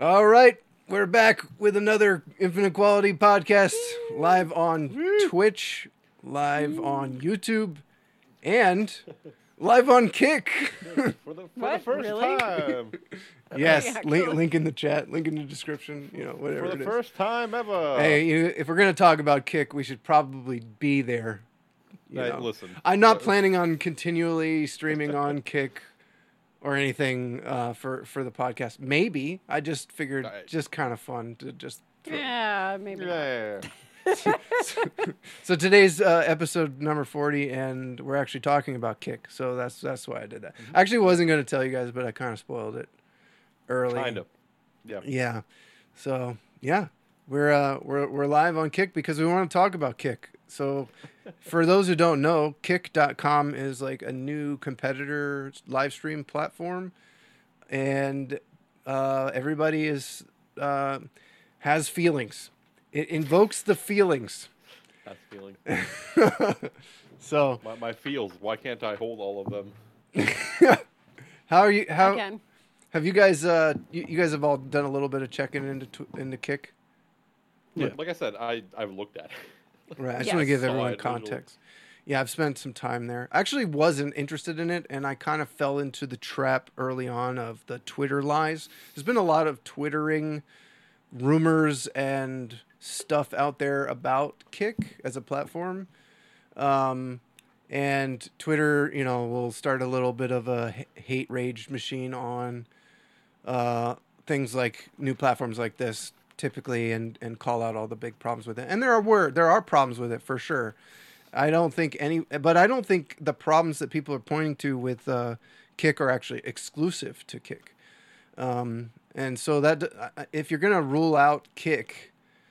All right, we're back with another Infinite Quality podcast, live on Twitch, live on YouTube, and live on Kick. For the What? first Really? time. Yes, Yeah, link in the chat, link in the description, whatever For it the is. first time ever. Hey, if we're going to talk about Kick, we should probably be there. Hey, listen. I'm not planning on continually streaming on Kick or anything for the podcast. Maybe. I just figured just kind of fun to just throw. Yeah, maybe. Yeah. So today's episode number 40, and we're actually talking about Kick. So that's why I did that. I actually wasn't going to tell you guys, but I kind of spoiled it early. Kind of. Yeah. Yeah. So yeah, we're live on Kick because we want to talk about Kick. So for those who don't know, Kick.com is like a new competitor live stream platform, and everybody has feelings. It invokes the feelings. That's feeling. So My feels. Why can't I hold all of them? how are you? I How can. have you guys? You guys have all done a little bit of checking into Kick. Like I said, I've looked at it. Right. I just Yes. want to give Saw everyone it visually. context. Yeah, I've spent some time there. I actually wasn't interested in it, and I kind of fell into the trap early on of the Twitter lies. There's been a lot of Twittering rumors and stuff out there about Kick as a platform. And Twitter, will start a little bit of a hate rage machine on things like new platforms like this typically and call out all the big problems with it. And there are problems with it for sure. I don't think the problems that people are pointing to with Kick are actually exclusive to Kick. And so that if you're going to rule out Kick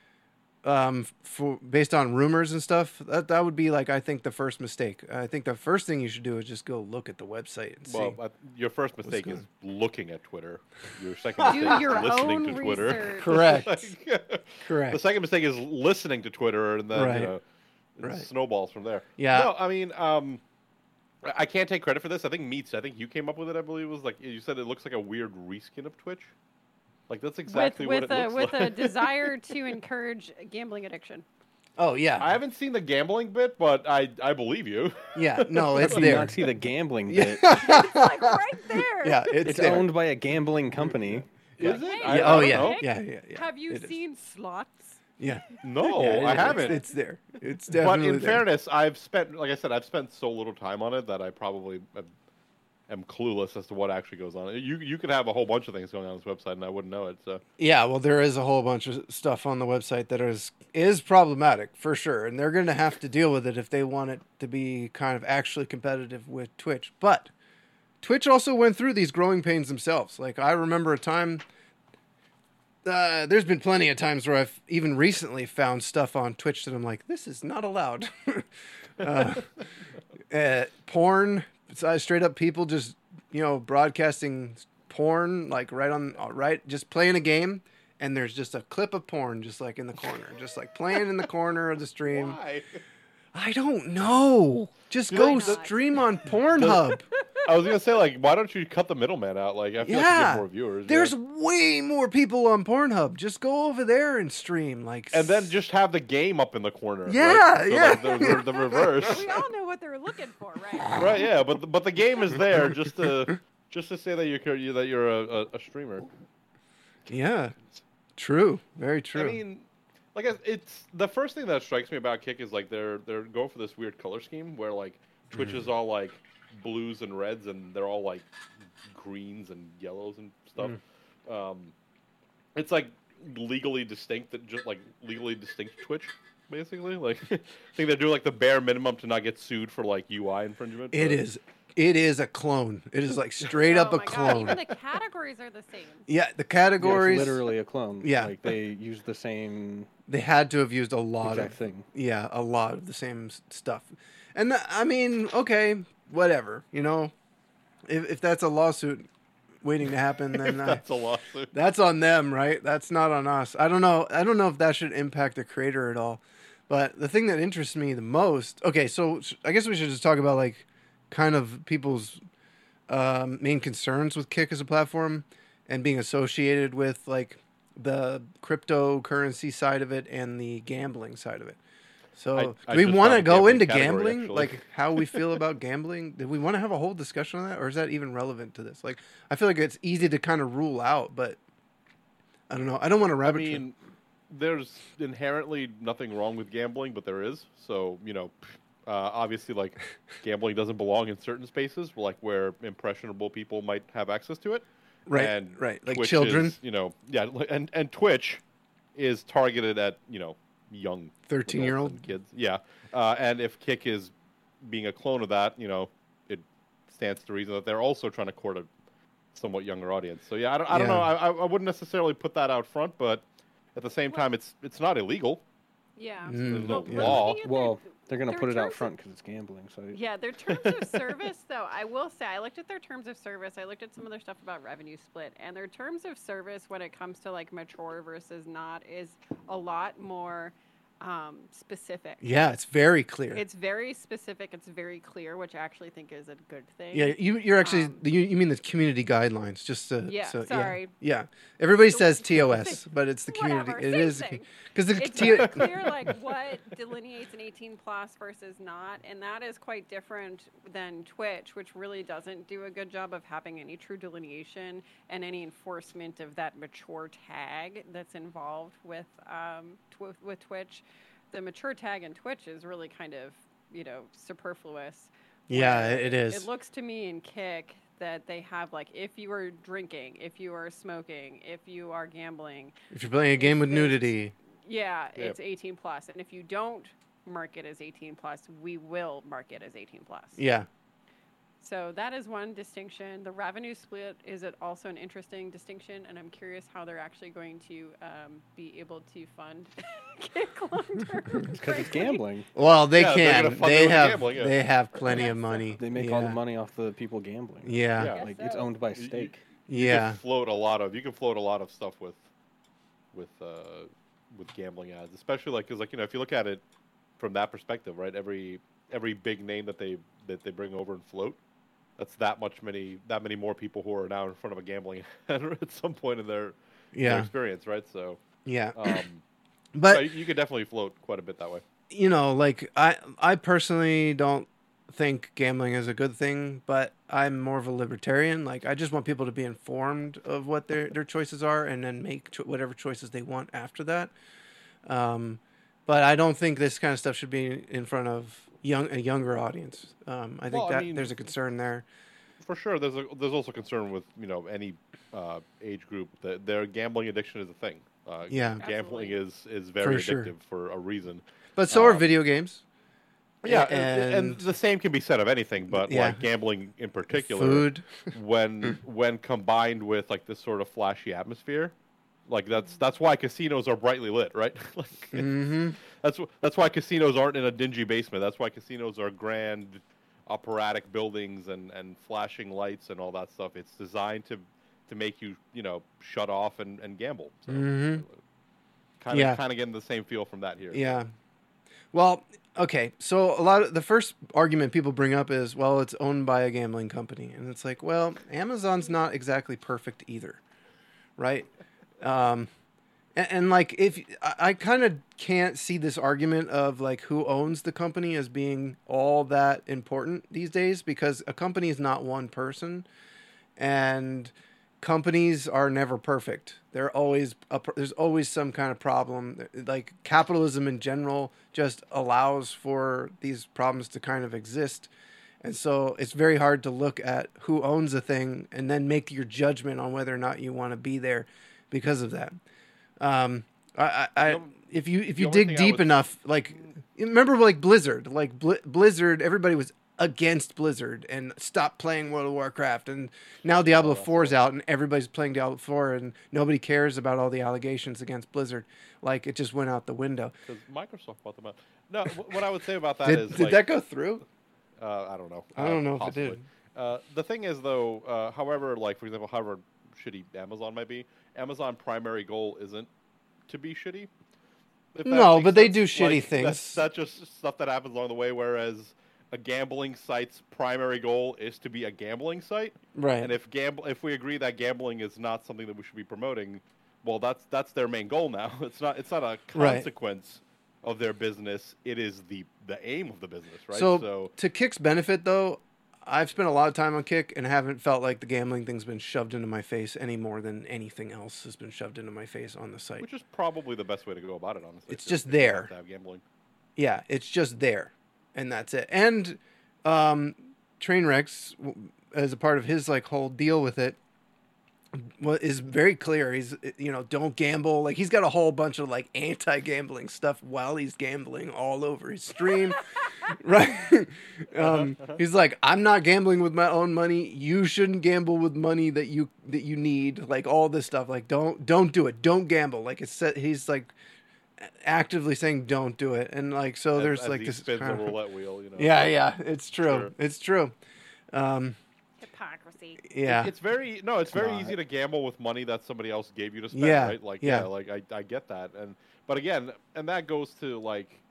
based on rumors and stuff, that would be I think the first mistake. I think the first thing you should do is just go look at the website and see. Your first mistake going is looking at Twitter. Your second Do mistake your is listening own to Twitter. research. Correct. Correct. The second mistake is listening to Twitter, and then Right. it Right. snowballs from there. Yeah. No, I mean, I can't take credit for this. I think you came up with it. I believe it was you said it looks like a weird reskin of Twitch. That's exactly what it looks with like. a desire to encourage gambling addiction. Oh yeah. I haven't seen the gambling bit, but I believe you. Yeah. No, it's How do you there. not see the gambling bit? It's like right there. Yeah, it's It's there. owned by a gambling company. Is it? Hey, I Yeah, don't yeah. know. Yeah. Have you It is. seen slots? Yeah. No, Yeah, I haven't. It's there. It's But definitely in there. fairness, I've spent so little time on it that I probably am clueless as to what actually goes on. You could have a whole bunch of things going on this website, and I wouldn't know it. So Yeah, well, there is a whole bunch of stuff on the website that is problematic for sure, and they're going to have to deal with it if they want it to be kind of actually competitive with Twitch. But Twitch also went through these growing pains themselves. I remember a time. There's been plenty of times where I've even recently found stuff on Twitch that I'm like, this is not allowed. Porn, straight up people just broadcasting porn right, just playing a game, and there's just a clip of porn just in the corner, just playing in the corner of the stream. why? I don't know. Just Why go not? stream on Pornhub. I was gonna say why don't you cut the middleman out? I feel like you get more viewers. There's yeah. way more people on Pornhub. Just go over there and stream. And then just have the game up in the corner. Yeah, right? So yeah. The reverse. We all know what they're looking for, right? Right, yeah, but the game is there just to say that you're a streamer. Yeah, true, very true. I mean, it's the first thing that strikes me about Kick is they're going for this weird color scheme where Twitch is all blues and reds, and they're all greens and yellows and stuff. It's legally distinct, legally distinct Twitch. Basically, I think they're doing the bare minimum to not get sued for UI infringement. It is a clone. It is straight up Oh a my God, clone. even the categories are the same. Yeah, the Yeah, categories. it's literally a clone. Yeah. They use the same They had to have used a lot exact of thing. Yeah, a lot of the same stuff. And I mean, okay, whatever. If that's a lawsuit waiting to happen, then That's a lawsuit. that's on them, right? That's not on us. I don't know if that should impact the creator at all. But the thing that interests me the most, okay, so I guess we should just talk about kind of people's main concerns with Kick as a platform. and being associated with like the cryptocurrency side of it and the gambling side of it. So, I do we just want to found a go gambling into category, gambling? actually. Like how we feel about gambling? Do we want to have a whole discussion on that, or is that even relevant to this? Like, I feel like it's easy to kind of rule out, but I don't know. I don't want to I rabbit trail. mean, there's inherently nothing wrong with gambling, but there is. So, obviously, like, gambling doesn't belong in certain spaces, like where impressionable people might have access to it. Right, And right. Like Twitch children. is, and Twitch is targeted at, young 13-year-old. adults and kids. Yeah. And if Kick is being a clone of that, it stands to reason that they're also trying to court a somewhat younger audience. So yeah, I don't know. I wouldn't necessarily put that out front, but at the same time, it's not illegal. Yeah. There's no yeah. law. Looking at Well, they're going to their put it out terms front because it's gambling. So Yeah, their terms of service, though, I will say, I looked at their terms of service. I looked at some of their stuff about revenue split, and their terms of service when it comes to like mature versus not is a lot more specific. Yeah, it's very clear. It's very specific. It's very clear, which I actually think is a good thing. Yeah, you're actually you mean the community guidelines? Just to, Yeah, so, sorry. Yeah, everybody So- says TOS, but it's the community. Whatever, It same is thing. because the It's T- very clear, like what delineates an 18 plus versus not, and that is quite different than Twitch, which really doesn't do a good job of having any true delineation and any enforcement of that mature tag that's involved with with Twitch. The mature tag in Twitch is really kind of superfluous. Yeah, where it is. It looks to me in Kick that they have like if you are drinking, if you are smoking, if you are gambling. If you're playing a game with It's- nudity, Yeah, Yep. it's 18 plus, and if you don't mark it as 18 plus, we will mark it as 18 plus. yeah, So that is one distinction. The revenue split is also an interesting distinction, and I'm curious how they're actually going to be able to fund Kick long term. because it's gambling. well, they Yeah, they're gonna can. fund it They with have. gambling, yeah. They have plenty of money. They make all the money off the people gambling. Yeah, Yeah. Like Guess it's so. owned by You- you- stake. You yeah. can float a lot of stuff with gambling ads, especially like because if you look at it from that perspective, right? Every big name that they bring over and float, that's that many more people who are now in front of a gambling ad at some point in their Yeah, experience, right? So, yeah. but you could definitely float quite a bit that way. Like I personally don't think gambling is a good thing, but I'm more of a libertarian. Like I just want people to be informed of what their choices are and then make whatever choices they want after that. But I don't think this kind of stuff should be in front of a younger audience. I think there's a concern there. For sure, there's also concern with any age group that their gambling addiction is a thing. Yeah. Gambling is very For sure. addictive for a reason. But so are video games. Yeah, and and the same can be said of anything, but Yeah. like gambling in particular, Food. when combined with like this sort of flashy atmosphere, like that's why casinos are brightly lit, right? Like Mm-hmm. that's why casinos aren't in a dingy basement. That's why casinos are grand, operatic buildings and flashing lights and all that stuff. It's designed to make you shut off and gamble. So, Mhm. kind Yeah. of getting the same feel from that here. Yeah. Well, okay. So the first argument people bring up is, well, it's owned by a gambling company, and it's like, well, Amazon's not exactly perfect either, right? And like, if I kind of can't see this argument of like who owns the company as being all that important these days, because a company is not one person, and companies are never perfect. There's always some kind of problem. Like capitalism in general just allows for these problems to kind of exist. And so it's very hard to look at who owns a thing and then make your judgment on whether or not you want to be there because of that. If you only dig thing I deep would- enough, like remember like Blizzard, like Blizzard, everybody was against Blizzard and stopped playing World of Warcraft, and now Diablo 4 is out and everybody's playing Diablo 4 and nobody cares about all the allegations against Blizzard. Like it just went out the window. Because Microsoft bought them out. No, what I would say about that Did is that go through? I don't know. I don't know Possibly. if it did. The thing is, though, however, like for example, however shitty Amazon might be, Amazon primary goal isn't to be shitty. If that No, makes but they sense. do shitty Like, things. That's just stuff that happens along the way. Whereas a gambling site's primary goal is to be a gambling site, Right. and if we agree that gambling is not something that we should be promoting, well, that's their main goal now. It's not a Right. consequence of their business. It is the aim of the business, right? So to Kick's benefit, though, I've spent a lot of time on Kick and haven't felt like the gambling thing's been shoved into my face any more than anything else has been shoved into my face on the site. which is probably the best way to go about it, honestly. It's just if you there. have to have gambling. Yeah, it's just there, and that's it. And Trainwrecks, as a part of his like whole deal with it, is very clear. He's don't gamble. Like he's got a whole bunch of like anti-gambling stuff while he's gambling all over his stream, right? He's like, I'm not gambling with my own money. You shouldn't gamble with money that you need. Like all this stuff. Like don't do it. Don't gamble. Like it's he's like actively saying don't do it, and like so there's as like he this spins kind a of, roulette wheel, yeah, it's true. Sure. It's true. Hypocrisy. Yeah. It's very easy to gamble with money that somebody else gave you to spend, Yeah, right? Like yeah. like I get that, but again, and that goes to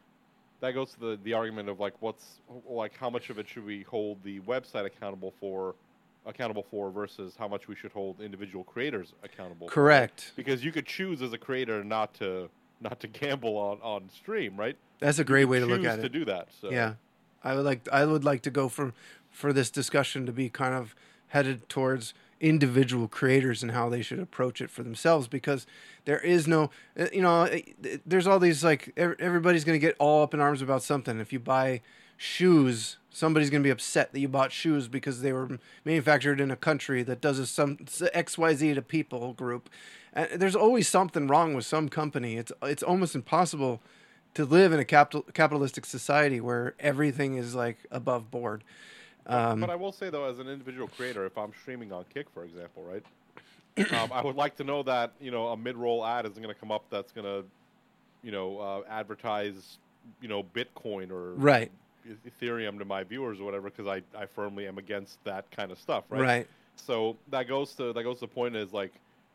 the argument of like how much of it should we hold the website accountable for versus how much we should hold individual creators accountable for. Correct. Because you could choose as a creator not to gamble on stream, right? That's a great way to look Choose at to it. do that. So. Yeah, I would like to go for this discussion to be kind of headed towards individual creators and how they should approach it for themselves, because there is no, there's all these like everybody's going to get all up in arms about something. If you buy shoes, somebody's going to be upset that you bought shoes because they were manufactured in a country that does some XYZ to people group. And there's always something wrong with some company. It's almost impossible to live in a capitalistic society where everything is like above board. But I will say though, as an individual creator, if I'm streaming on Kick, for example, right, I would like to know that a mid-roll ad isn't going to come up that's going to advertise Bitcoin or Right. Ethereum to my viewers or whatever, because I firmly am against that kind of stuff, right? Right. So that goes to the point is like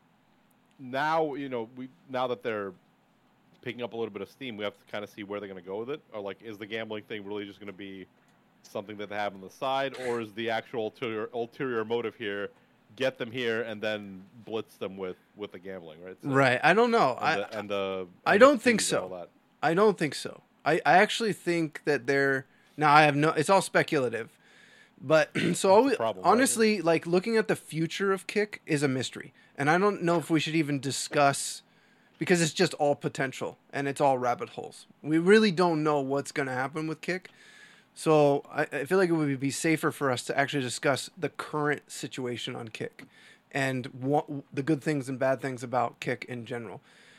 now now that they're picking up a little bit of steam, we have to kind of see where they're going to go with it, or like is the gambling thing really just going to be something that they have on the side, or is the actual ulterior motive here get them here and then blitz them with the gambling, right? So, Right. I don't know. I don't think so. I don't think so. I actually think that it's all speculative. But so honestly, like looking at the future of Kick is a mystery. And I don't know if we should even discuss, because it's just all potential and it's all rabbit holes. We really don't know what's going to happen with Kick. So I feel like it would be safer for us to actually discuss the current situation on Kick and the good things and bad things about Kick in general.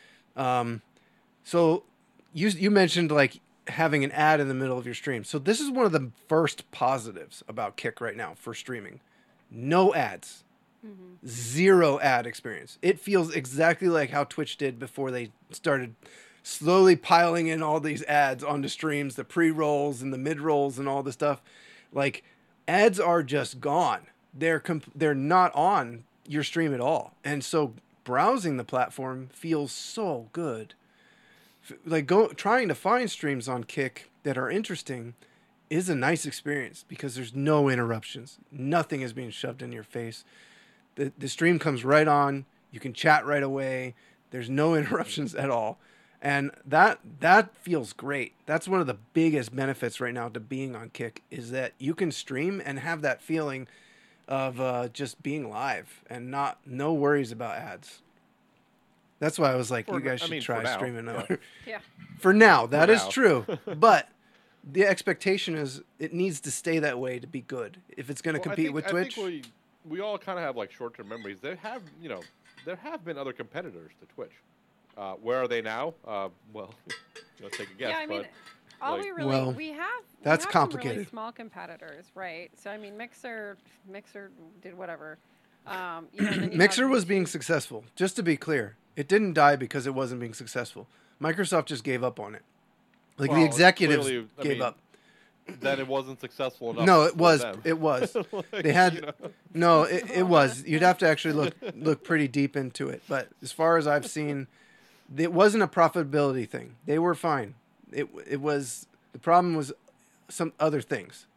So you mentioned like having an ad in the middle of your stream. So this is one of the first positives about Kick right now for streaming. No ads. Mm-hmm. Zero ad experience. It feels exactly like how Twitch did before they started slowly piling in all these ads onto streams, the pre-rolls and the mid-rolls and all the stuff. Like, ads are just gone. They're not on your stream at all. And so browsing the platform feels so good. Like trying to find streams on Kick that are interesting is a nice experience because there's no interruptions. Nothing is being shoved in your face. The stream comes right on. You can chat right away. There's no interruptions at all. And that feels great. That's one of the biggest benefits right now to being on Kick is that you can stream and have that feeling of just being live and no worries about ads. That's why I was like, you guys should try streaming now. Yeah. For now, that is true. But the expectation is it needs to stay that way to be good. If it's going to compete with Twitch. I think we all kind of have like short-term memories. There have been other competitors to Twitch. Where are they now? Well, let's take a guess. Yeah, I mean, all we have that's some complicated. really small competitors, right? So I mean, Mixer did whatever. Mixer was being successful. Just to be clear, it didn't die because it wasn't being successful. Microsoft just gave up on it. Like the executives gave up. Then it wasn't successful enough. No, it was. Them. It was. They had no. It was. You'd have to actually look pretty deep into it. But as far as I've seen, it wasn't a profitability thing. They were fine. It was the problem was some other things.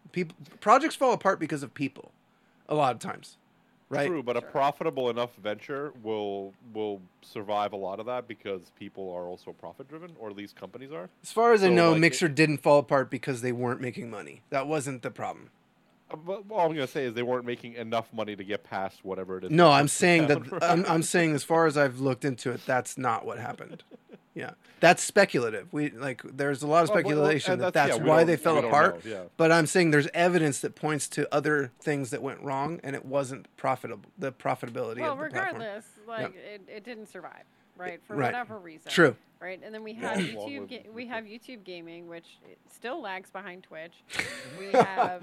Projects fall apart because of people, a lot of times, right? True, but a profitable enough venture will survive a lot of that because people are also profit driven, or at least companies are. As far as I So, know, like, Mixer didn't fall apart because they weren't making money. That wasn't the problem. But all I'm gonna say is they weren't making enough money to get past whatever it is. No, they I'm put saying down, that right? I'm saying as far as I've looked into it, that's not what happened. Yeah, that's speculative. There's a lot of Well, speculation and that that's- that's yeah, we why don't- they we fell don't apart. know, yeah. But I'm saying there's evidence that points to other things that went wrong, and it wasn't profitable. The profitability Well, of the platform. regardless, like it didn't survive, right? For Right. whatever reason. True. Right, and then we have Long YouTube. live We have YouTube Gaming, which it still lags behind Twitch. We have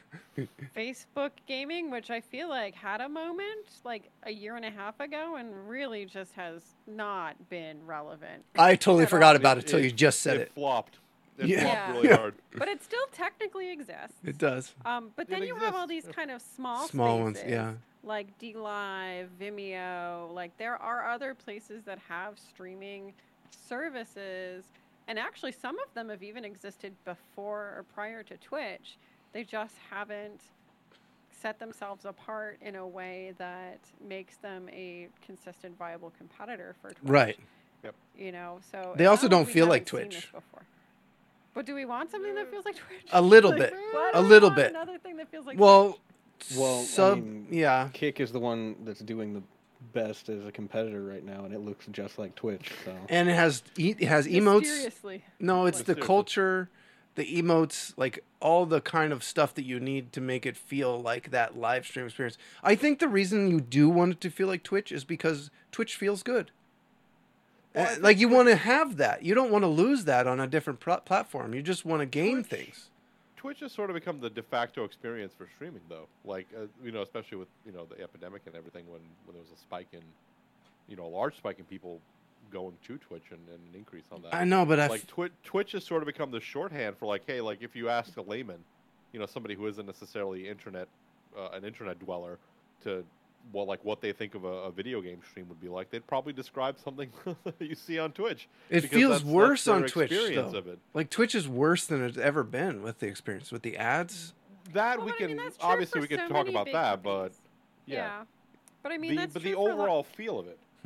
Facebook Gaming, which I feel like had a moment like a year and a half ago, and really just has not been relevant. I totally at forgot all. about it till you just said it. flopped. It Yeah. flopped Yeah. really Yeah. hard. But it still technically exists. It does. But then It you have all exists. these kind of small Small spaces, ones, yeah. like DLive, Vimeo. Like there are other places that have streaming services, and actually some of them have even existed before or prior to Twitch. They just haven't set themselves apart in a way that makes them a consistent, viable competitor for Twitch. Right. You know, so They it's also not don't we feel like haven't seen this Twitch. before. But do we want something that feels like Twitch? A little Like, bit. why do A we little want bit. Another thing that feels like Well, Well, I sub. mean, Yeah. Kick is the one that's doing the best as a competitor right now, and it looks just like Twitch. So And it has Twitch. emotes. Mysteriously. No, it's the Mysteriously. culture, the emotes, like all the kind of stuff that you need to make it feel like that live stream experience. I think the reason you do want it to feel like Twitch is because Twitch feels good. Well, I think Like you want to have that. You don't want to lose that on a different platform. You just want to gain Twitch- things. Twitch has sort of become the de facto experience for streaming, though. Like, especially with the epidemic and everything, when there was a spike in, a large spike in people going to Twitch and an increase on that. I know, but Like Twitch has sort of become the shorthand for like, hey, like if you ask a layman, somebody who isn't necessarily an internet dweller, to what they think of a video game stream would be like, they'd probably describe something that you see on Twitch. it because feels that's worse their on Twitch experience though. of it. Like Twitch is worse than it's ever been with the experience with the ads. That Well, we but I can mean, that's true obviously for we could so talk many about big that, companies. but yeah. But I mean, that's the true for, like- overall feel of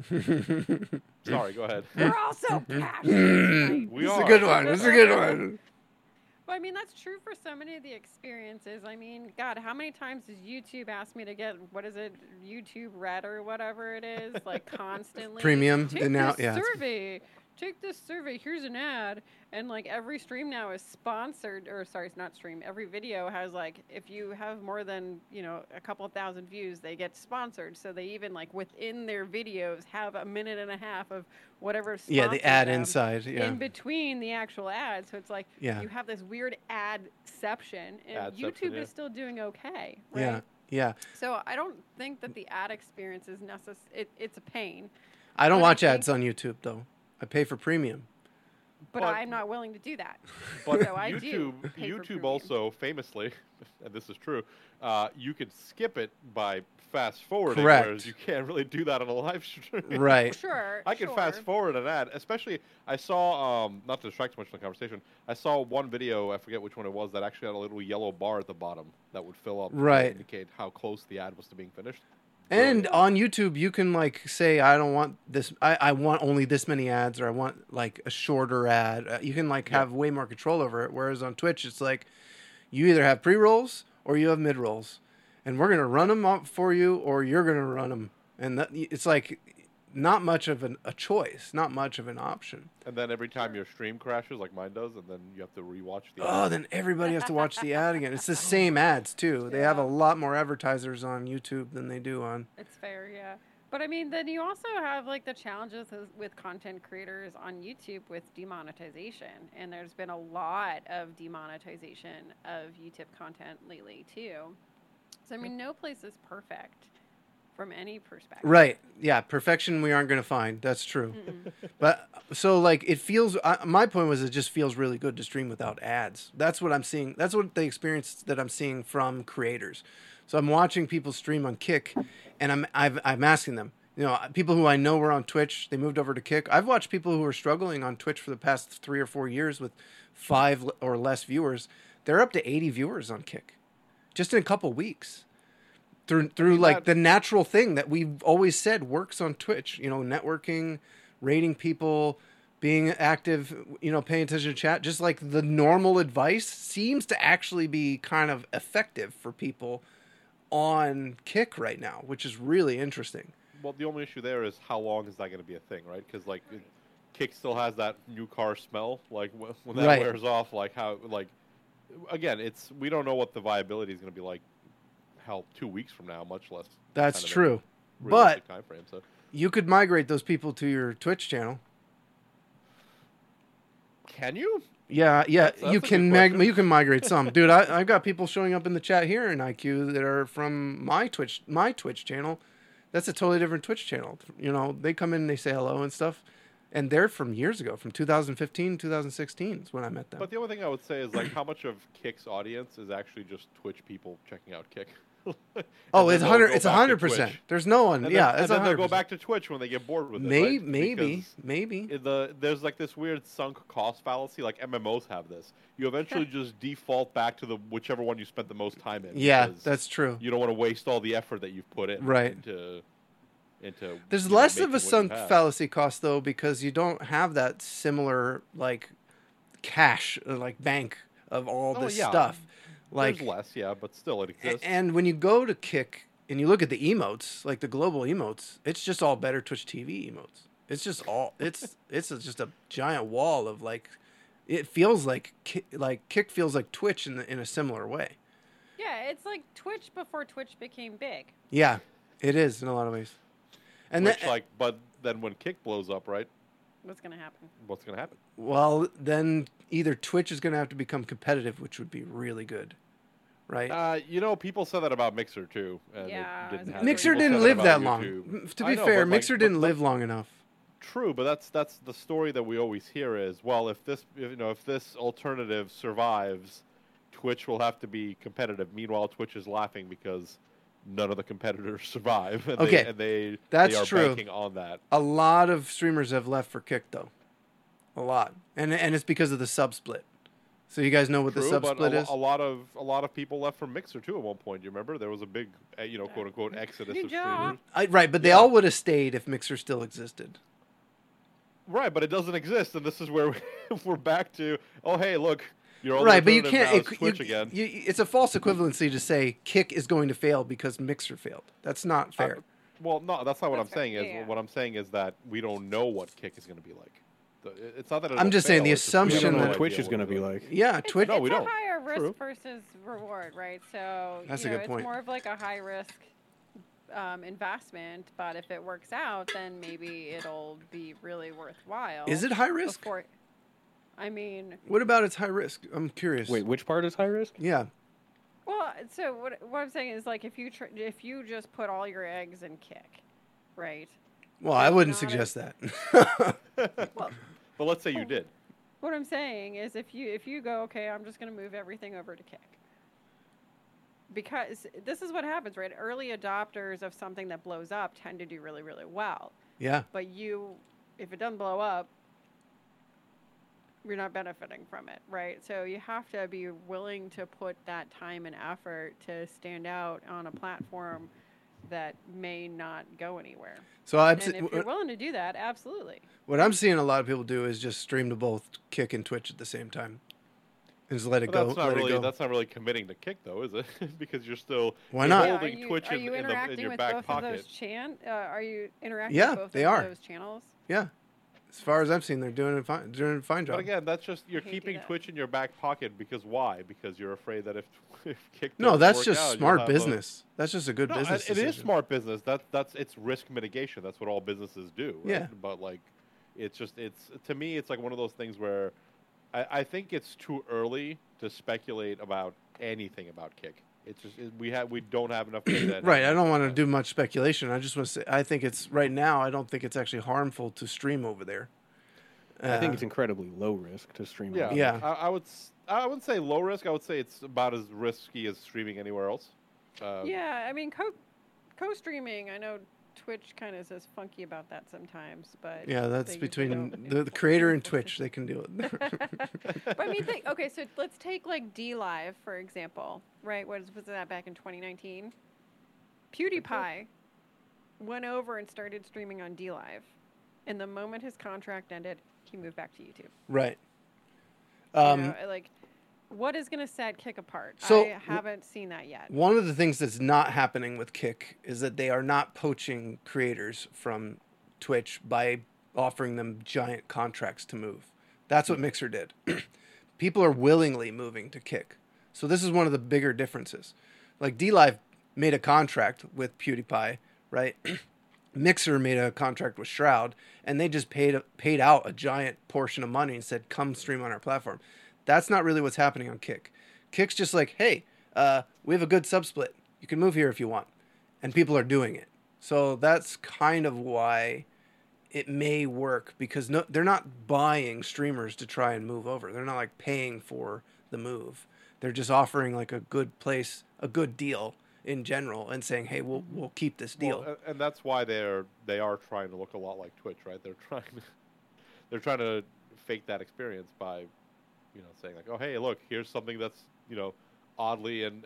it. Sorry, go ahead. We're all so passionate tonight. We It's are. a good one. It's a good one. Well, I mean, that's true for so many of the experiences. I mean, God, how many times does YouTube ask me to get, what is it, YouTube Red or whatever it is, like constantly? Premium, Take and now- this yeah, it's- survey. Take this survey. Here's an ad. And like every stream now is sponsored, or sorry, it's not stream. Every video has like, if you have more than, a couple of thousand views, they get sponsored. So they even like within their videos have a minute and a half of whatever. Yeah, the sponsors ad them inside. Yeah. in between the actual ads. So it's like Yeah. you have this weird adception, and Adception, YouTube yeah. is still doing okay, right? Yeah. Yeah. So I don't think that the ad experience is it's a pain, I don't But I watch think- ads on YouTube though. I pay for premium. but But- I'm not willing to do that. But So I do pay for YouTube premium. also famously, and this is true, you can skip it by fast forwarding, Correct. whereas you can't really do that on a live stream. Right. Sure, I can sure. fast forward an ad, especially I saw not to distract too much from the conversation. I saw one video, I forget which one it was, that actually had a little yellow bar at the bottom that would fill up Right. to indicate how close the ad was to being finished. And on YouTube, you can like say, I don't want this. I want only this many ads, or I want like a shorter ad. You can like have way more control over it. Whereas on Twitch, it's like you either have pre-rolls or you have mid-rolls, and we're gonna run them up for you, or you're gonna run them. And it's like not much of a choice, not much of an option. And then every time your stream crashes, like mine does, and then you have to rewatch the Oh, ad. then everybody has to watch the ad again. It's the same ads too. They have a Yeah. lot more advertisers on YouTube than they do on. It's fair, yeah. But I mean, then you also have like the challenges with content creators on YouTube with demonetization, and there's been a lot of demonetization of YouTube content lately too. So I mean, no place is perfect from any perspective. Right. Yeah. Perfection we aren't going to find. That's true. But so like it feels, my point was it just feels really good to stream without ads. That's what I'm seeing. That's what the experience that I'm seeing from creators. So I'm watching people stream on Kick, and I'm asking them, people who I know were on Twitch, they moved over to Kick. I've watched people who are struggling on Twitch for the past 3 or 4 years with 5 or less viewers. they're up to 80 viewers on Kick, just in a couple weeks. Through like the natural thing that we've always said works on Twitch, networking, rating people, being active, paying attention to chat, just like the normal advice seems to actually be kind of effective for people on Kick right now, which is really interesting. Well, the only issue there is how long is that going to be a thing, right? Because like Kick still has that new car smell. Like when that wears off, like how again, we don't know what the viability is going to be like. Hell, 2 weeks from now, much less. That's true, but time frame, so. You could migrate those people to your Twitch channel. Can you? Yeah, you can migrate some, dude. I've got people showing up in the chat here in IQ that are from my Twitch channel. That's a totally different Twitch channel. They come in and they say hello and stuff, and they're from years ago, from 2015, 2016 is when I met them. But the only thing I would say is like how much of Kick's audience is actually just Twitch people checking out Kick. Oh, it's 100. It's 100%. There's no one. And Then they'll go back to Twitch when they get bored with it. Maybe. There's like this weird sunk cost fallacy. Like MMOs have this. You eventually just default back to whichever one you spent the most time in. Yeah, that's true. You don't want to waste all the effort that you've put in. Right. Into There's less of a sunk fallacy cost though, because you don't have that similar like cash like bank of all this stuff. Like there's less, yeah, but still it exists. And when you go to Kick and you look at the emotes, like the global emotes, it's just all better Twitch TV emotes. It's just all it's just a giant wall of like, it feels like Kick feels like Twitch in a similar way. Yeah, it's like Twitch before Twitch became big. Yeah, it is in a lot of ways. And but then when Kick blows up, right? What's going to happen? What's going to happen? Well, then either Twitch is going to have to become competitive, which would be really good, right? People said that about Mixer too. Mixer didn't live that long. To be fair, Mixer didn't live long enough. True, but that's the story that we always hear is, well, if this alternative survives, Twitch will have to be competitive. Meanwhile, Twitch is laughing because none of the competitors survive. And they are banking on that. A lot of streamers have left for Kick though. A lot. And it's because of the sub split. So you guys know what the sub split is? A lot of people left from Mixer too at one point. You remember there was a big quote unquote exodus of streamers. Right, but they all would have stayed if Mixer still existed. Right, but it doesn't exist, and this is where we're back to. Oh, hey, look, you're right, but you can't. Twitch again. It's a false equivalency to say Kick is going to fail because Mixer failed. That's not fair. Well, no, that's not what I'm saying. What I'm saying is that we don't know what Kick is going to be like. It's not that I'm just saying the assumption that Twitch is going to be like. Yeah, Twitch. No, we don't. It's a higher risk versus reward, right? So that's a good point. It's more of like a high risk investment, but if it works out, then maybe it'll be really worthwhile. Is it high risk? What about its high risk? I'm curious. Wait, which part is high risk? Yeah. Well, so what I'm saying is like if you just put all your eggs in Kick, right? Well, I wouldn't suggest that. But let's say you did. What I'm saying is if you go, okay, I'm just going to move everything over to Kick. Because this is what happens, right? Early adopters of something that blows up tend to do really, really well. Yeah. But if it doesn't blow up, you're not benefiting from it, right? So you have to be willing to put that time and effort to stand out on a platform that may not go anywhere. So if you're willing to do that, absolutely. What I'm seeing a lot of people do is just stream to both Kick and Twitch at the same time. And just let it go. That's not really committing to Kick, though, is it? Because you're still holding Twitch in your back pocket. Are you interacting with both of those channels? Yeah. As far as I've seen, they're doing a fine job. But again, that's just you're keeping Twitch in your back pocket because why? Because you're afraid that if Kick no, that's just smart business. That's just a good business. It is smart business. That's it's risk mitigation. That's what all businesses do. Right? Yeah. But like, it's to me, it's like one of those things where I think it's too early to speculate about anything about Kick. It's just we don't have enough data. Right. I don't want to do much speculation. I just want to say I think it's right now. I don't think it's actually harmful to stream over there. I think it's incredibly low risk to stream. Yeah. Over yeah. I wouldn't say low risk. I would say it's about as risky as streaming anywhere else. Yeah. I mean, co-streaming. I know Twitch kind of is funky about that sometimes, but Yeah, that's they usually between don't the creator and enforce it. Twitch. They can do it. But I mean, okay, so let's take like D Live for example, right? Was that back in 2019? PewDiePie went over and started streaming on D Live, and the moment his contract ended, he moved back to YouTube. Right. Like, what is going to set Kick apart? So I haven't seen that yet. One of the things that's not happening with Kick is that they are not poaching creators from Twitch by offering them giant contracts to move. That's what Mixer did. People are willingly moving to Kick. So this is one of the bigger differences. Like DLive made a contract with PewDiePie, right? Mixer made a contract with Shroud, and they just paid out a giant portion of money and said, come stream on our platform. That's not really what's happening on Kick. Kick's just like, hey, we have a good subsplit. You can move here if you want. And people are doing it. So that's kind of why it may work, because they're not buying streamers to try and move over. They're not like paying for the move. They're just offering like a good place, a good deal in general, and saying, hey, we'll keep this deal. Well, and that's why they are trying to look a lot like Twitch, right? They're trying to fake that experience by, saying like, oh, hey, look, here's something that's, oddly and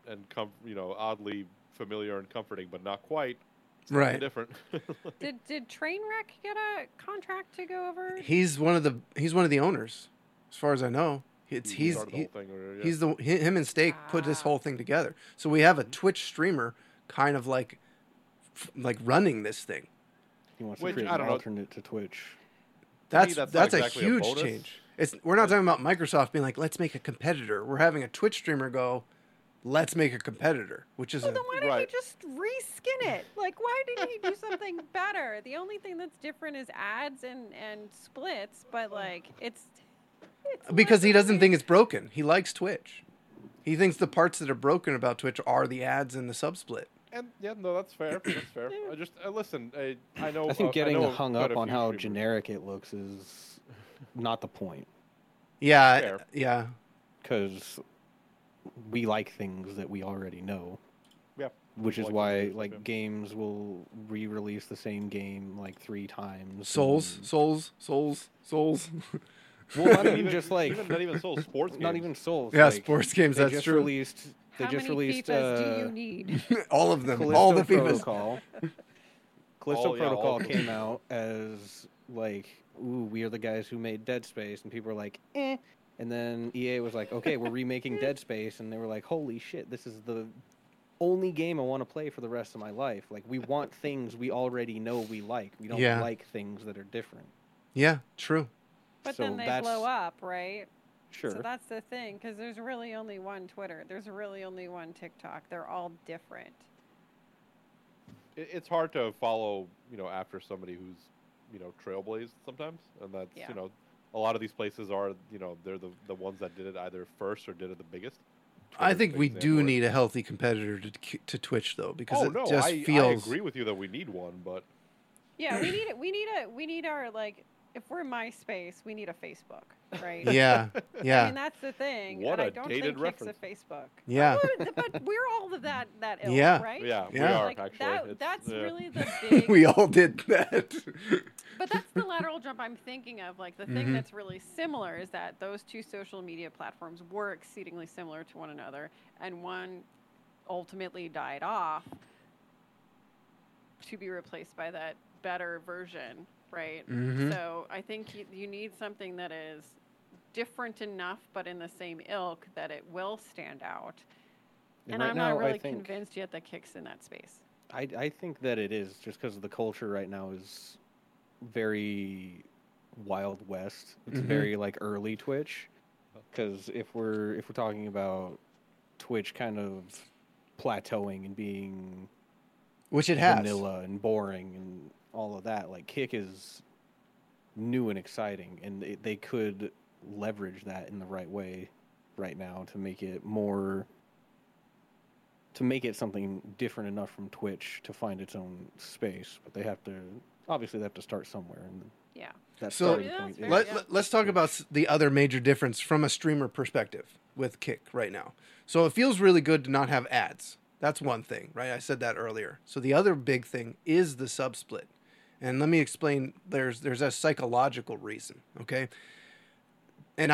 oddly familiar and comforting, but not quite. It's right. Different. Did Trainwreck get a contract to go over? He's one of the owners, as far as I know. Him and Steak put this whole thing together. So we have a Twitch streamer kind of like running this thing. He wants to create an alternate to Twitch. That's exactly a huge change. We're not talking about Microsoft being like, let's make a competitor. We're having a Twitch streamer go, let's make a competitor, which is then why didn't you just reskin it? Like, why didn't you do something better? The only thing that's different is ads and splits, but like it's because he doesn't think it's broken. He likes Twitch. He thinks the parts that are broken about Twitch are the ads and the subsplit. And that's fair. That's fair. I just listen. I know. I think getting hung up on how streamers. generic it looks is not the point. Yeah, Fair. yeah. Because we like things that we already know. Yeah. Which is Like why games, yeah. games will re-release the same game like 3 times. Souls. Well, not even just like not even Souls, sports games. not even Souls. Yeah, like, sports games. They That's just true. released. They how just many released. FIFAs do you need? All of them. Callisto All the FIFAs. Protocol. Callisto All Protocol of them. came out as like, ooh, we are the guys who made Dead Space, and people were like, eh. And then EA was like, okay, we're remaking Dead Space, and they were like, holy shit, this is the only game I want to play for the rest of my life. Like, we want things we already know we like. We don't Yeah. like things that are different. Yeah, true. But So then they that's- blow up, right? Sure. So that's the thing, because there's really only one Twitter. There's really only one TikTok. They're all different. It's hard to follow, after somebody who's, trailblazed sometimes, and that's, Yeah. a lot of these places are, they're the ones that did it either first or did it the biggest. I Twitter's a think big we example do of it. need a healthy competitor to Twitch though, because Oh it no, just I feels. agree with you that we need one, but Yeah, we need it. We need our like. If we're MySpace, we need a Facebook, right? Yeah, yeah. I mean, that's the thing. What and I a don't dated think Kick's a reference. Facebook. Yeah. But we're all of that ilk, Yeah. right? yeah, we Yeah. are Like actually. that's yeah. really the big. We all did that. But that's the lateral jump I'm thinking of. Like the thing Mhm. that's really similar is that those two social media platforms were exceedingly similar to one another, and one ultimately died off to be replaced by that better version, right? Mhm. So I think you need something that is different enough, but in the same ilk that it will stand out. And right I'm now, not really I think, convinced yet that Kick's in that space. I think that it is, just because the culture right now is very Wild West. It's Mhm. very like early Twitch. Because if we're talking about Twitch kind of plateauing and being Which it has. vanilla and boring and all of that, like Kick is new and exciting, and they could leverage that in the right way right now to make it more, to make it something different enough from Twitch to find its own space. But they have to start somewhere, and Yeah. that So- starting Yeah, point that's is fair. Let's talk about the other major difference from a streamer perspective with Kick right now. So it feels really good to not have ads. That's one thing, right? I said that earlier. So the other big thing is the sub split. And let me explain, there's a psychological reason, okay? And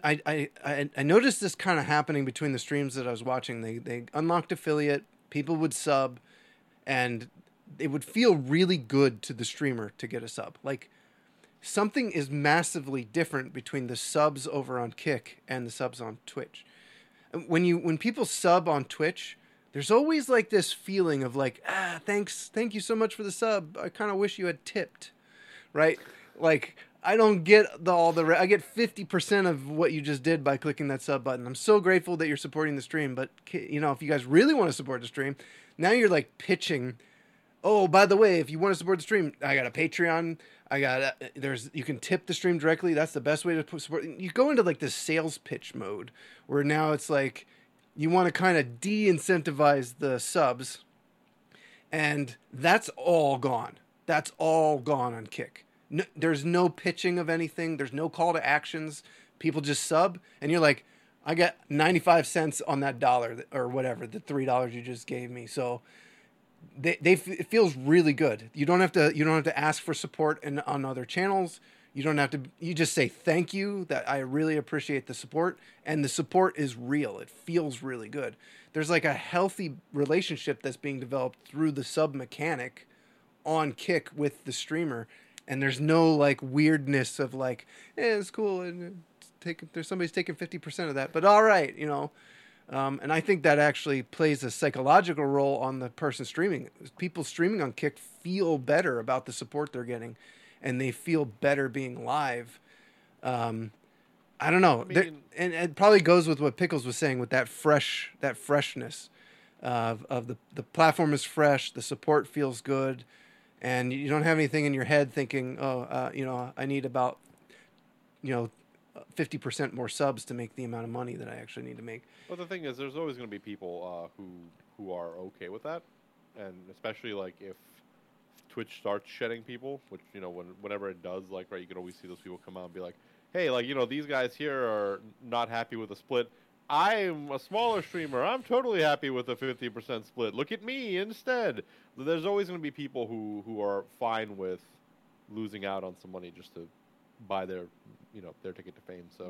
I noticed this kind of happening between the streams that I was watching. They unlocked affiliate, people would sub, and it would feel really good to the streamer to get a sub. Like, something is massively different between the subs over on Kick and the subs on Twitch. When people sub on Twitch, there's always like this feeling of like, thank you so much for the sub. I kind of wish you had tipped, right? Like, I don't get I get 50% of what you just did by clicking that sub button. I'm so grateful that you're supporting the stream, but you know, if you guys really want to support the stream, now you're like pitching, oh, by the way, if you want to support the stream, I got a Patreon. You can tip the stream directly. That's the best way to support. You go into like this sales pitch mode where now it's like you want to kind of de-incentivize the subs, and that's all gone. That's all gone on Kick. No, there's no pitching of anything. There's no call to actions. People just sub, and you're like, I got 95 cents on that dollar or whatever, the $3 you just gave me. So it feels really good. You don't have to ask for support on other channels. You don't have to. You just say thank you. That I really appreciate the support, and the support is real. It feels really good. There's like a healthy relationship that's being developed through the sub mechanic on Kick with the streamer, and there's no like weirdness of like, it's cool and there's somebody's taking 50% of that, but all right, you know. And I think that actually plays a psychological role on the person streaming. People streaming on Kick feel better about the support they're getting, and they feel better being live. I don't know. And it probably goes with what Pickles was saying with that freshness of the platform is fresh, the support feels good, and you don't have anything in your head thinking, I need about, 50% more subs to make the amount of money that I actually need to make. Well, the thing is, there's always going to be people who are okay with that, and especially like if Twitch starts shedding people, which whenever it does, like right, you can always see those people come out and be like, hey, like these guys here are not happy with the split. I'm a smaller streamer. I'm totally happy with the 50% split. Look at me instead. There's always going to be people who are fine with losing out on some money just to buy their ticket to fame. So,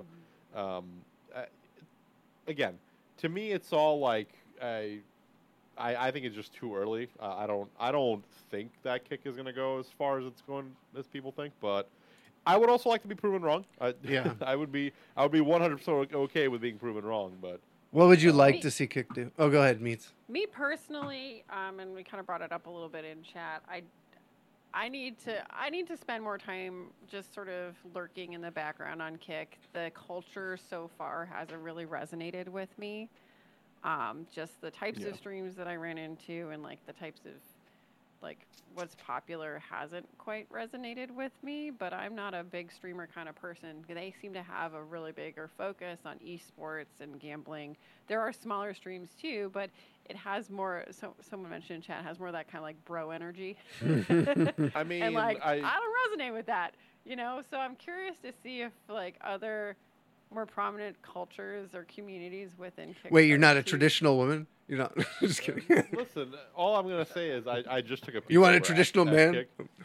again, to me, it's all like I think it's just too early. I don't think that Kick is going to go as far as it's going as people think, but I would also like to be proven wrong. Yeah, I would be 100% okay with being proven wrong, but. What would you like to see Kick do? Oh, go ahead, Meats. Me personally, and we kind of brought it up a little bit in chat. I need to spend more time just sort of lurking in the background on Kick. The culture so far hasn't really resonated with me. Just the types of streams that I ran into and like the types of like what's popular hasn't quite resonated with me, but I'm not a big streamer kind of person. They seem to have a really bigger focus on esports and gambling. There are smaller streams too, but it has more, someone mentioned in chat, has more of that kind of like bro energy. I mean, and like, I don't resonate with that, so I'm curious to see if like other more prominent cultures or communities within Kickstarter. Wait, you're not a traditional woman? You're not? Just kidding. Listen, all I'm going to say is I just took a peek. You want a traditional man?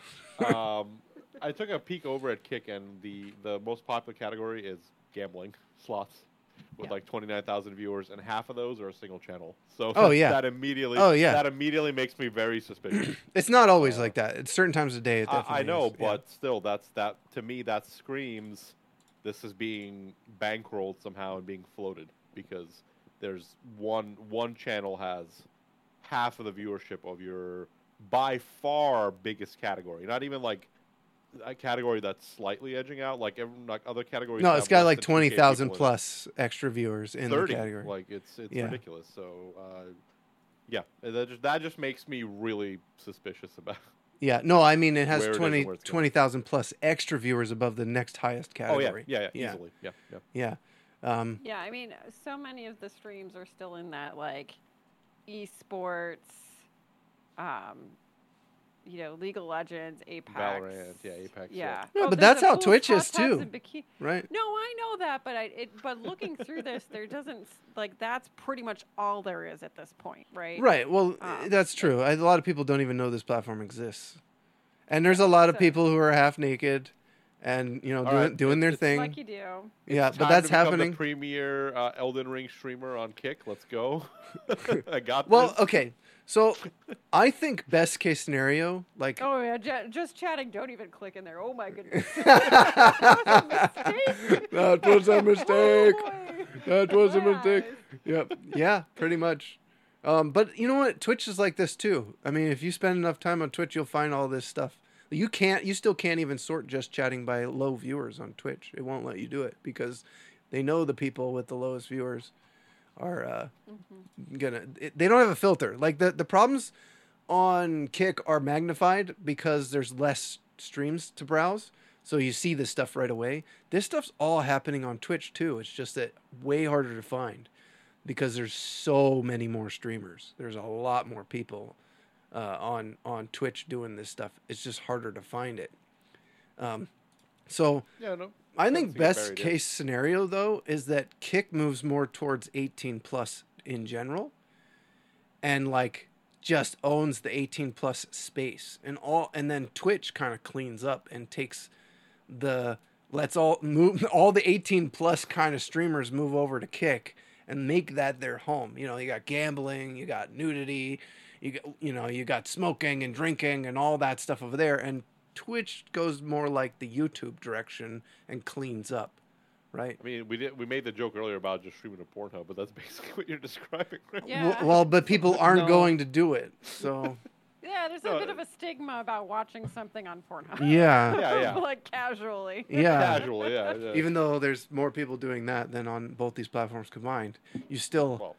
I took a peek over at Kick, and the most popular category is gambling slots with like 29,000 viewers, and half of those are a single channel. So that immediately makes me very suspicious. It's not always like that. At certain times of day, it definitely I know, is. but still, that to me that screams this is being bankrolled somehow and being floated, because there's one channel has half of the viewership of your by far biggest category. Not even like a category that's slightly edging out, like other categories. No, it's got like 20,000 plus extra viewers in 30, the category. Like it's ridiculous. So that just makes me really suspicious about. Yeah, no, I mean it has 20,000 plus extra viewers above the next highest category. Oh yeah, easily, yeah. Yeah. Yeah, I mean, so many of the streams are still in that like esports, League of Legends, Apex. Valorant, yeah, Apex. Yeah. Yeah, Oh, but there's that's a how cool Twitch is, hot tubs too. and bikini- Right. No, I know that, but looking through this, there doesn't like that's pretty much all there is at this point, right? Right. Well, that's true. A lot of people don't even know this platform exists, and there's a lot of so- people who are half naked, and All right, doing their it's thing. Like you do. Yeah, It's but time that's to become happening. The premier Elden Ring streamer on Kick. Let's go. I got Well, this. okay. So, I think best case scenario, like Oh yeah, just chatting. Don't even click in there. Oh my goodness. That was a mistake. that was a mistake. Oh, boy. That was a Yes. mistake. Yep. Yeah, pretty much. But you know what? Twitch is like this too. I mean, if you spend enough time on Twitch, you'll find all this stuff. You still can't even sort just chatting by low viewers on Twitch. It won't let you do it because they know the people with the lowest viewers are they don't have a filter. Like the problems on Kick are magnified because there's less streams to browse. So you see this stuff right away. This stuff's all happening on Twitch too. It's just that way harder to find because there's so many more streamers. There's a lot more people on Twitch doing this stuff. It's just harder to find it. So Yeah, no. I Doesn't think seem best very good. case scenario though is that Kick moves more towards 18 plus in general, and like just owns the 18 plus space, and then Twitch kind of cleans up and takes let's all move all the 18 plus kind of streamers move over to Kick and make that their home. You got gambling, you got nudity, you got smoking and drinking and all that stuff over there, and Twitch goes more like the YouTube direction and cleans up, right? I mean, we made the joke earlier about just streaming to Pornhub, but that's basically what you're describing, right? Yeah. Well, but people aren't No. going to do it, so Yeah, there's No, a bit of a stigma about watching something on Pornhub. yeah, Yeah. Like casually. yeah. Casual, yeah. Even though there's more people doing that than on both these platforms combined, Well,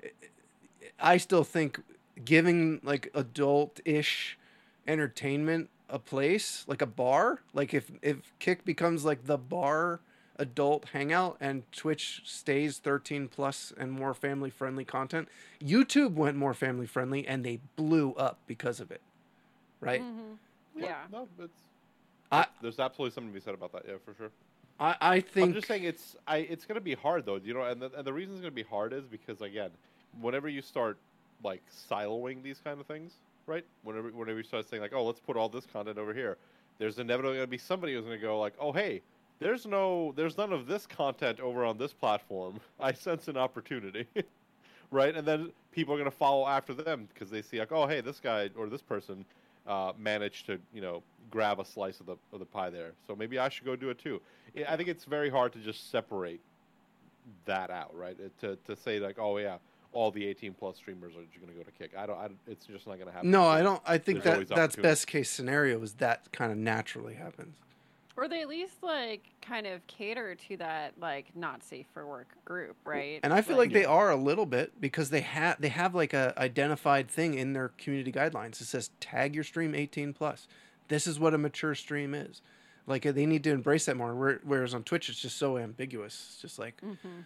I still think giving like adult-ish entertainment a place, like a bar, like if Kick becomes like the bar adult hangout and Twitch stays 13 plus and more family friendly content, YouTube went more family friendly and they blew up because of it, right? Yeah. No, I- there's absolutely something to be said about that. Yeah, for sure. I I'm think just saying it's going to be hard though, and the reason it's going to be hard is because again, whenever you start like siloing these kind of things, right? Whenever you start saying like, oh, let's put all this content over here, there's inevitably going to be somebody who's going to go like, oh, hey, there's none of this content over on this platform. I sense an opportunity, right? And then people are going to follow after them because they see like, oh, hey, this guy or this person managed to grab a slice of the pie there, so maybe I should go do it too. I think it's very hard to just separate that out, right? To say like, oh yeah, all the 18 plus streamers are going to go to Kick. It's just not going to happen. no, I don't. I think There's always that's opportunity. best case scenario is that kind of naturally happens. Or they at least like kind of cater to that like not safe for work group, right? And I feel like they are a little bit because they have like a identified thing in their community guidelines. It says tag your stream 18 plus. This is what a mature stream is. Like they need to embrace that more. Whereas on Twitch, it's just so ambiguous. It's just like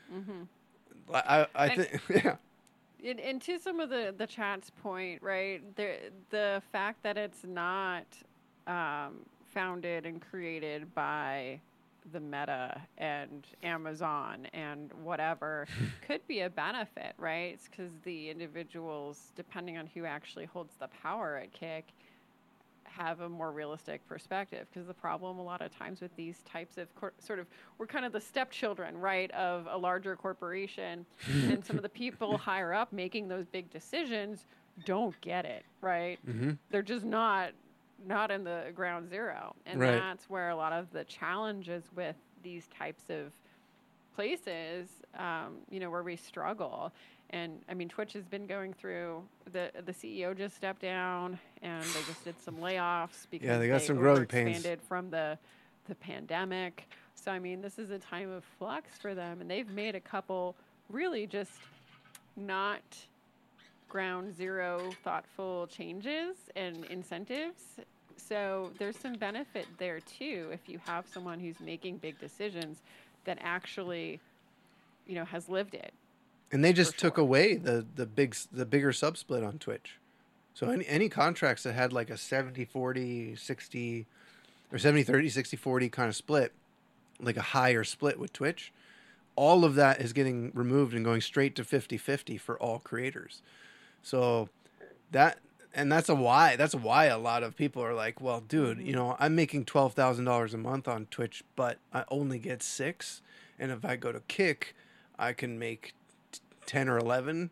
I think yeah. And to some of the chat's point, right? The fact that it's not founded and created by the Meta and Amazon and whatever could be a benefit, right? It's because the individuals, depending on who actually holds the power at Kick, have a more realistic perspective. Because the problem a lot of times with these types of we're kind of the stepchildren, right, of a larger corporation, and some of the people higher up making those big decisions don't get it, right? They're just not in the ground zero, and Right. that's where a lot of the challenges with these types of places, where we struggle. And I mean, Twitch has been going through the CEO just stepped down, and they just did some layoffs because they got some growing pains. expanded from the pandemic. So I mean, this is a time of flux for them, and they've made a couple really just not ground zero thoughtful changes and incentives. So there's some benefit there too if you have someone who's making big decisions that actually has lived it. And they just For took sure. away the bigger sub split on Twitch. So any contracts that had like a 70-40, 60, or 70-30, 60-40 kind of split, like a higher split with Twitch, all of that is getting removed and going straight to 50-50 for all creators. So that's why a lot of people are like, well, dude, you know, I'm making $12,000 a month on Twitch, but I only get 6. And if I go to Kick, I can make 10 or 11.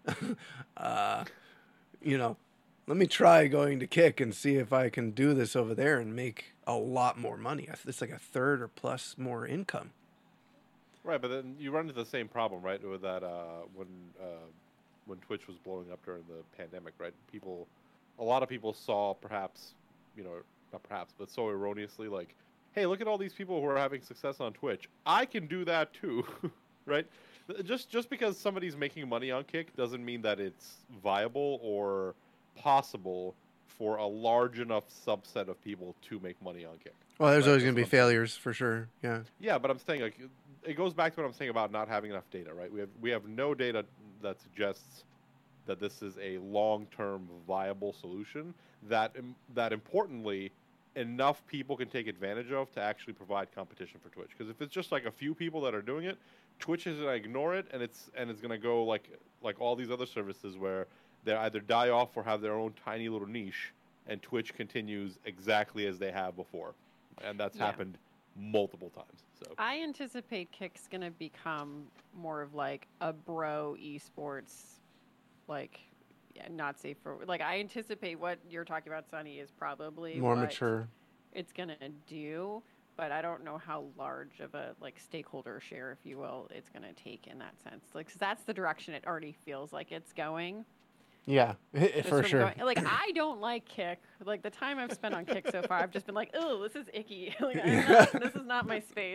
You know, let me try going to Kick and see if I can do this over there and make a lot more money. It's like a third or plus more income. Right, but then you run into the same problem, right? With that when Twitch was blowing up during the pandemic, right? A lot of people saw perhaps, you know, not perhaps, but so erroneously, like, hey, look at all these people who are having success on Twitch. I can do that too, right? Just because somebody's making money on Kick doesn't mean that it's viable or possible for a large enough subset of people to make money on Kick. Well, there's Right, always that's going to be what I'm saying. failures for sure. Yeah. Yeah, but I'm saying, like, it goes back to what I'm saying about not having enough data, right? We have no data that suggests that this is a long-term viable solution that importantly enough people can take advantage of to actually provide competition for Twitch. Because if it's just like a few people that are doing it, Twitch is going to ignore it, and it's going to go like all these other services where they either die off or have their own tiny little niche, and Twitch continues exactly as they have before, and that's happened multiple times. So I anticipate Kick's going to become more of like a bro esports, like not safe for, like, I anticipate what you're talking about, Sonny, is probably More what mature. it's going to do, but I don't know how large of a like stakeholder share, if you will, it's going to take in that sense. Like, 'cause that's the direction it already feels like it's going. Yeah, Just for from sure. going- like, I don't like Kick. Like, the time I've spent on Kick so far, I've just been like, oh, this is icky. Like, this is not my space.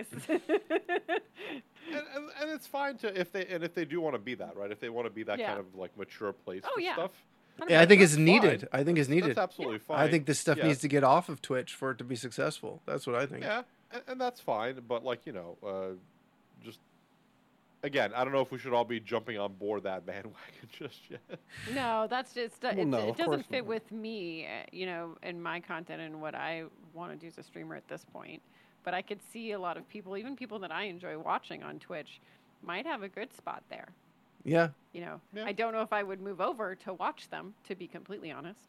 and it's fine to if they do want to be that, right? If they want to be that kind of like mature place Oh, for yeah. stuff. Yeah, I think it's That's needed. fine. I think it's needed. That's absolutely fine. I think this stuff Yeah. needs to get off of Twitch for it to be successful. That's what I think. Yeah, and that's fine. But like, you know, just again, I don't know if we should all be jumping on board that bandwagon just yet. No, that's just Well, no, it of doesn't course fit not. with me, you know, and my content and what I want to do as a streamer at this point. But I could see a lot of people, even people that I enjoy watching on Twitch, might have a good spot there. Yeah. You know, Yeah. I don't know if I would move over to watch them, to be completely honest,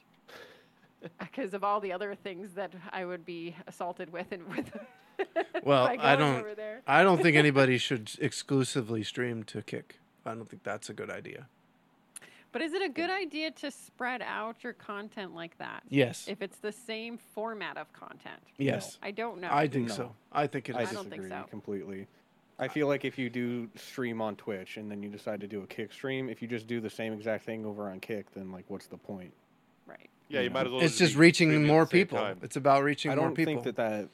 because of all the other things that I would be assaulted with and with. Well, by I going don't. over there. I don't think anybody should exclusively stream to Kick. I don't think that's a good idea. But is it a good idea to spread out your content like that? Yes. If it's the same format of content? Yes. I don't know. I think No. so. I think it I is. don't think disagree so. completely. I feel like if you do stream on Twitch and then you decide to do a Kick stream, if you just do the same exact thing over on Kick, then like what's the point? Right. Yeah, you might as well. It's just be reaching streaming at more the same people. time. It's about reaching I more don't people. think that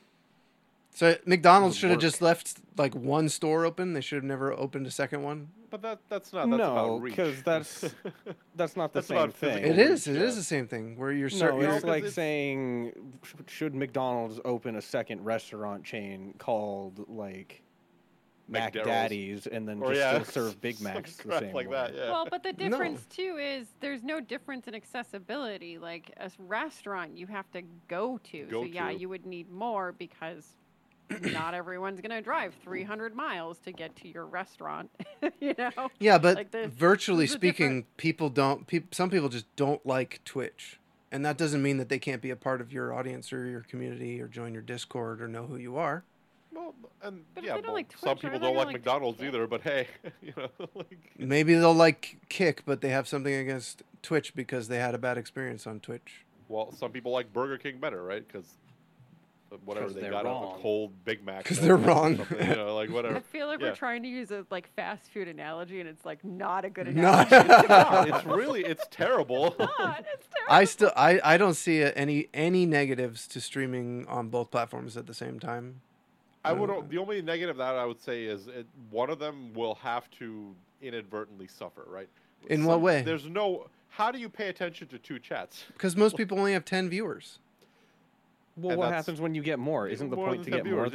So McDonald's would should have work. just left like one store open. They should have never opened a second one. But that's not. That's no, about reach. because that's not the That's same about thing. physical It is. reach, It yeah. is the same thing where you're No, certain. No, it's 'cause like it's- saying, should McDonald's open a second restaurant chain called like Mac McDarrell's. Daddy's and then Or just yeah, still serve Big some Macs the crap same like way? that. Yeah. Well, but the No. difference too is there's no difference in accessibility. Like a restaurant, you have to go to. Go So yeah, to. you would need more because not everyone's going to drive 300 miles to get to your restaurant. You know. Yeah, but Like the- virtually there's a speaking, people don't. Some people just don't like Twitch, and that doesn't mean that they can't be a part of your audience or your community or join your Discord or know who you are. Well, and But if yeah, they don't well, like some Twitch, people are they don't gonna like like McDonald's Kick? either. But hey, you know, like Maybe they'll like Kick, but they have something against Twitch because they had a bad experience on Twitch. well, some people like Burger King better, right? Because whatever 'Cause they they're got out of wrong. a cold Big Mac. 'Cause bowl they're or wrong. something, you know, like I whatever. feel like Yeah. we're trying to use a like fast food analogy, and it's like not a good No. analogy. God, it's really it's terrible. God, it's terrible. I don't see any negatives to streaming on both platforms at the same time. I would. The only negative that I would say is one of them will have to inadvertently suffer, right? In what way? There's no. How do you pay attention to two chats? Because most people only have 10 viewers. Well, And what that's happens when you get more? Isn't the more point to than get 10 more viewers, yeah. though?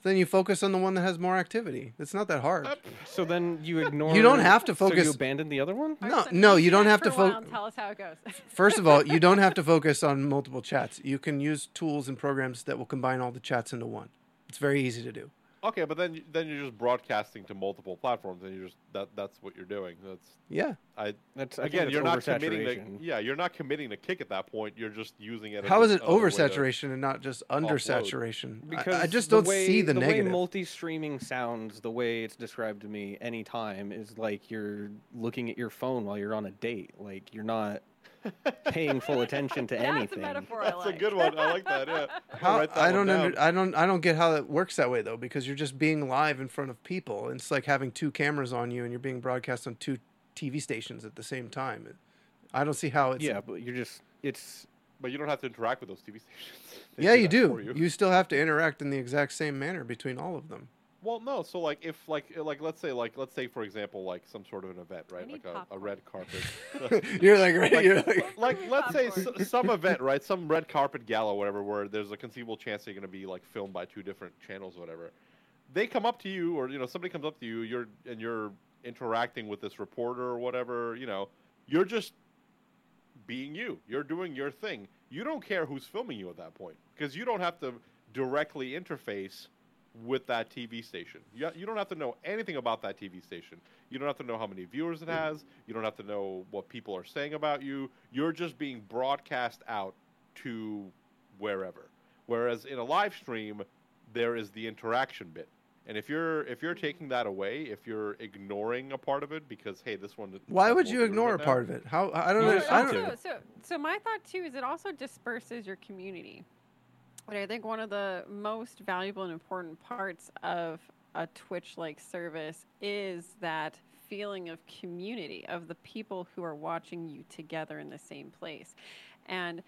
Then you focus on the one that has more activity. It's not that hard. So then you ignore. You don't have to So focus- you abandon the other one. No, Arson, no, you don't chat have to for a while fo- and Tell us how it goes. First of all, you don't have to focus on multiple chats. You can use tools and programs that will combine all the chats into one. It's very easy to do. Okay, but then you're just broadcasting to multiple platforms, and that's what you're doing. Yeah. I think Again, that's you're not committing oversaturation. you're not committing to Kick at that point. You're just using it. How as is it another way to- oversaturation and not just undersaturation? Because I just the don't way, see the negative. way multi-streaming sounds, the way it's described to me anytime, is like you're looking at your phone while you're on a date. Like you're not paying full attention to That's anything. a metaphor I That's like. a good one. I like that. Yeah. How, Write that I one don't down. I don't get how that works that way though, because you're just being live in front of people. It's like having two cameras on you and you're being broadcast on two TV stations at the same time. I don't see how it's Yeah, but you're just it's But you don't have to interact with those TV stations. They Yeah, you that for do. You still have to interact in the exact same manner between all of them. Well, no. So like, if let's say for example, like some sort of an event, right? need Like a popcorn. red carpet. You're like, right? You're like, Like let's say Popcorn. some event, right? Some red carpet gala, whatever, where there's a conceivable chance they're going to be like filmed by two different channels, whatever. They come up to you, or somebody comes up to you, you're interacting with this reporter or whatever. You're just being you. You're doing your thing. You don't care who's filming you at that point because you don't have to directly interface with that TV station. You don't have to know anything about that TV station. You don't have to know how many viewers it has. You don't have to know what people are saying about you. You're just being broadcast out to wherever. Whereas in a live stream, there is the interaction bit. And if you're taking that away, if you're ignoring a part of it because hey, this one. why has would more you viewers ignore a right now, part of it? How I don't Well, know. it I don't. also- so my thought too is it also disperses your community. But I think one of the most valuable and important parts of a Twitch-like service is that feeling of community, of the people who are watching you together in the same place. And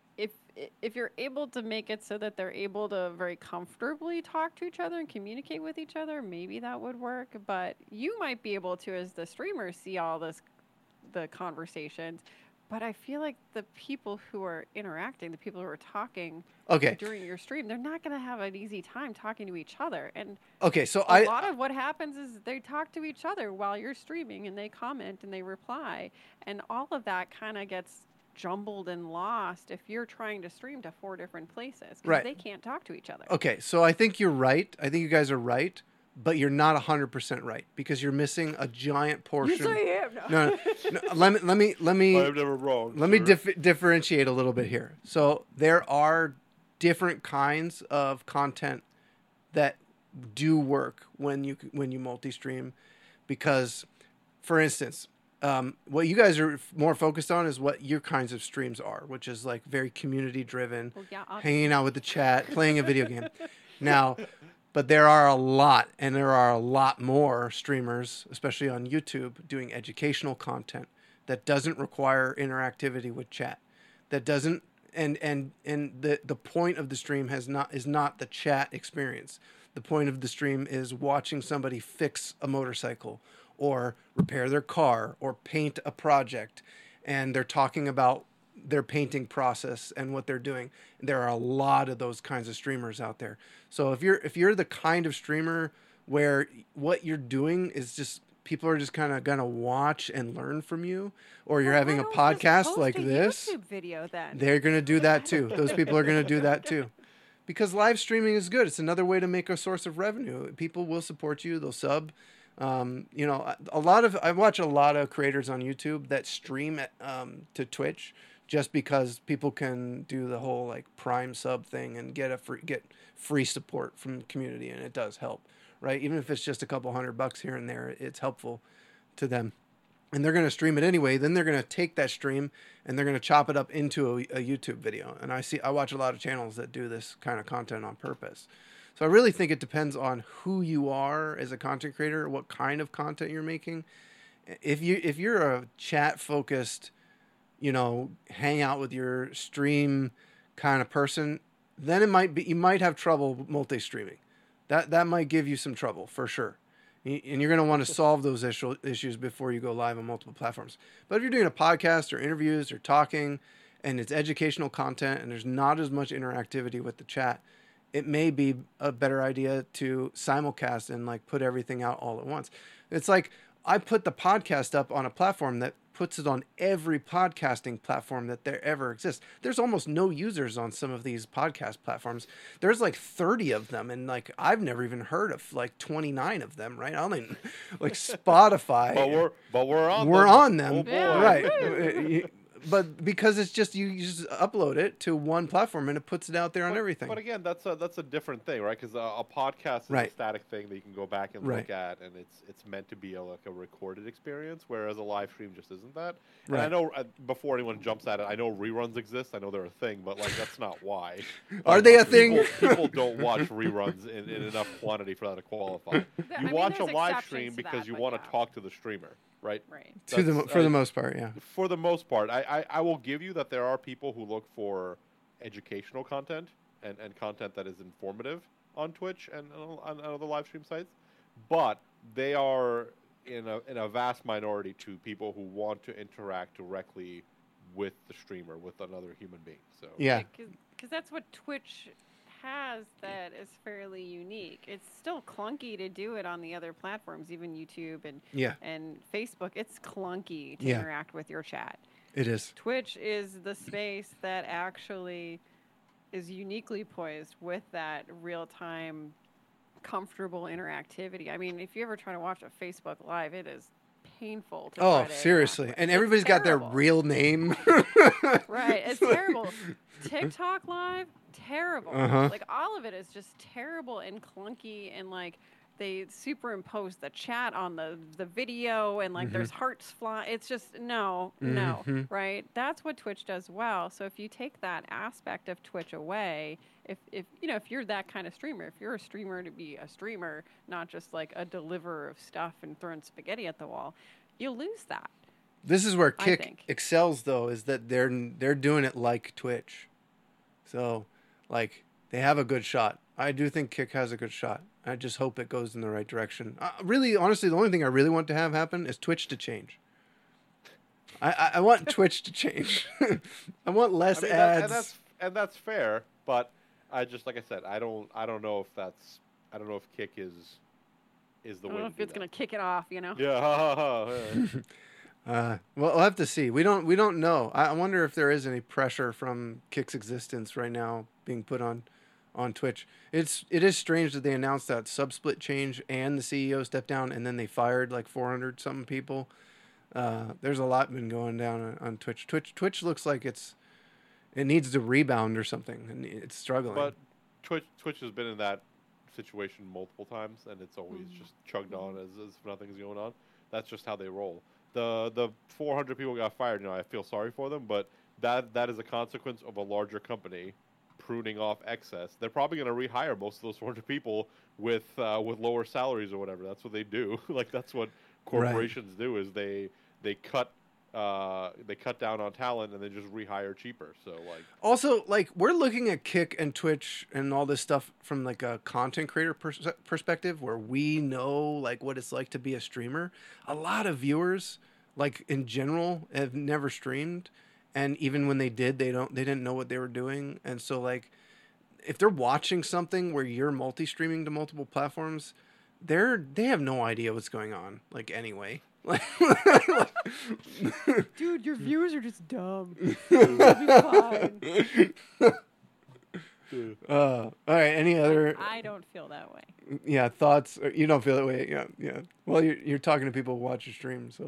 if you're able to make it so that they're able to very comfortably talk to each other and communicate with each other, maybe that would work. But you might be able to, as the streamer, see all the conversations. But I feel like the people who are interacting, the people who are talking Okay. during your stream, they're not going to have an easy time talking to each other. And Okay. So a lot of what happens is they talk to each other while you're streaming and they comment and they reply. And all of that kind of gets jumbled and lost if you're trying to stream to 4 different places because Right. they can't talk to each other. Okay, so I think you're right. I think you guys are right, but you're not 100% right because you're missing a giant portion. am. No. Let me I'm never wrong. let me sir. differentiate a little bit here. So there are different kinds of content that do work when you multi-stream, because, for instance, what you guys are more focused on is what your kinds of streams are, which is like very community driven, Well, yeah, hanging out with the chat, playing a video game. Now, but there are a lot more streamers, especially on YouTube, doing educational content that doesn't require interactivity with chat. That doesn't and the point of the stream is not the chat experience. The point of the stream is watching somebody fix a motorcycle or repair their car or paint a project, and they're talking about their painting process and what they're doing. There are a lot of those kinds of streamers out there. So if you're the kind of streamer where what you're doing is just people are just kind of gonna watch and learn from you, or you're having a podcast like this, YouTube video then. they're gonna do that too. Those people are gonna do that too. Because live streaming is good. It's another way to make a source of revenue. People will support you. They'll sub. I watch a lot of creators on YouTube that stream to Twitch just because people can do the whole like Prime sub thing and get free support from the community, and it does help, right? Even if it's just a couple $100 here and there, it's helpful to them. And they're going to stream it anyway. Then they're going to take that stream and they're going to chop it up into a YouTube video. And I watch a lot of channels that do this kind of content on purpose. So I really think it depends on who you are as a content creator, what kind of content you're making. If you're a chat focused, hang out with your stream kind of person, then you might have trouble multi-streaming. That might give you some trouble for sure. And you're going to want to solve those issues before you go live on multiple platforms. But if you're doing a podcast or interviews or talking and it's educational content and there's not as much interactivity with the chat, it may be a better idea to simulcast and like put everything out all at once. It's like I put the podcast up on a platform that puts it on every podcasting platform that there ever exists. There's almost no users on some of these podcast platforms. There's like 30 of them, and like I've never even heard of like 29 of them, right? I don't even like Spotify. But we're on We're them. on them, Oh, boy. Yeah. right? But because it's just you just upload it to one platform and it puts it out there on everything. But again, that's a different thing, right? Because a podcast is a Right. static thing that you can go back and Right. look at, and it's meant to be like a recorded experience, whereas a live stream just isn't that. And Right. I know before anyone jumps at it, I know reruns exist. I know they're a thing, but like that's not why. Are they a thing? People don't watch reruns in enough quantity for that to qualify. I You mean, watch a there's live exceptions stream to because that, you but want yeah. to talk to the streamer, right? Right. For That's- the most part, yeah. For the most part, I will give you that there are people who look for educational content and content that is informative on Twitch and on other live stream sites, but they are in a vast minority to people who want to interact directly with the streamer, with another human being. So Yeah. Because that's what Twitch has that is fairly unique. It's still clunky to do it on the other platforms, even YouTube Yeah, and Facebook. It's clunky to Yeah. interact with your chat. it is. Twitch is the space that actually is uniquely poised with that real-time, comfortable interactivity. I mean, if you ever try to watch a Facebook Live, it is painful to try Oh, to interact seriously. with. And It's everybody's got their terrible. real name. Right, it's terrible. TikTok Live, terrible. Uh-huh. Like all of it is just terrible and clunky, and like they superimpose the chat on the video, and like there's hearts fly. It's just no, Mhm. right? That's what Twitch does well. So if you take that aspect of Twitch away, if you know if you're that kind of streamer, if you're a streamer to be a streamer, not just like a deliverer of stuff and throwing spaghetti at the wall, you'll lose that. This is where I Kick think. excels, though, is that they're doing it like Twitch. So, like, they have a good shot. I do think Kick has a good shot. I just hope it goes in the right direction. Really, honestly, the only thing I really want to have happen is Twitch to change. I want Twitch to change. I want less I mean, ads. and that's fair, but I just like I said, I don't know if that's I don't know if Kick is the I way don't know to if do it's that. gonna kick it off, you know. Yeah, ha, ha, ha, yeah. Well, we'll have to see. We don't know. I wonder if there is any pressure from Kick's existence right now being put on Twitch. It is strange that they announced that sub-split change and the CEO stepped down, and then they fired like 400 something people. There's a lot been going down on Twitch. Twitch looks like it needs to rebound or something, and it's struggling. But Twitch has been in that situation multiple times, and it's always just chugged on as if nothing's going on. That's just how they roll. The 400 people got fired. You know, I feel sorry for them, but that is a consequence of a larger company pruning off excess. They're probably going to rehire most of those 400 people with lower salaries or whatever. That's what they do. Like that's what corporations do. Is they cut down on talent and then just rehire cheaper. So like Also, like, we're looking at Kick and Twitch and all this stuff from like a content creator perspective, where we know like what it's like to be a streamer. A lot of viewers, like in general, have never streamed, and even when they did, they didn't know what they were doing. And so like, if they're watching something where you're multi-streaming to multiple platforms, they have no idea what's going on. Like anyway. Dude, your viewers are just dumb. It'll be fine. All right. Any other? I don't feel that way. Yeah, thoughts. You don't feel that way. Yeah, yeah. Well, you're talking to people who watch your stream, so.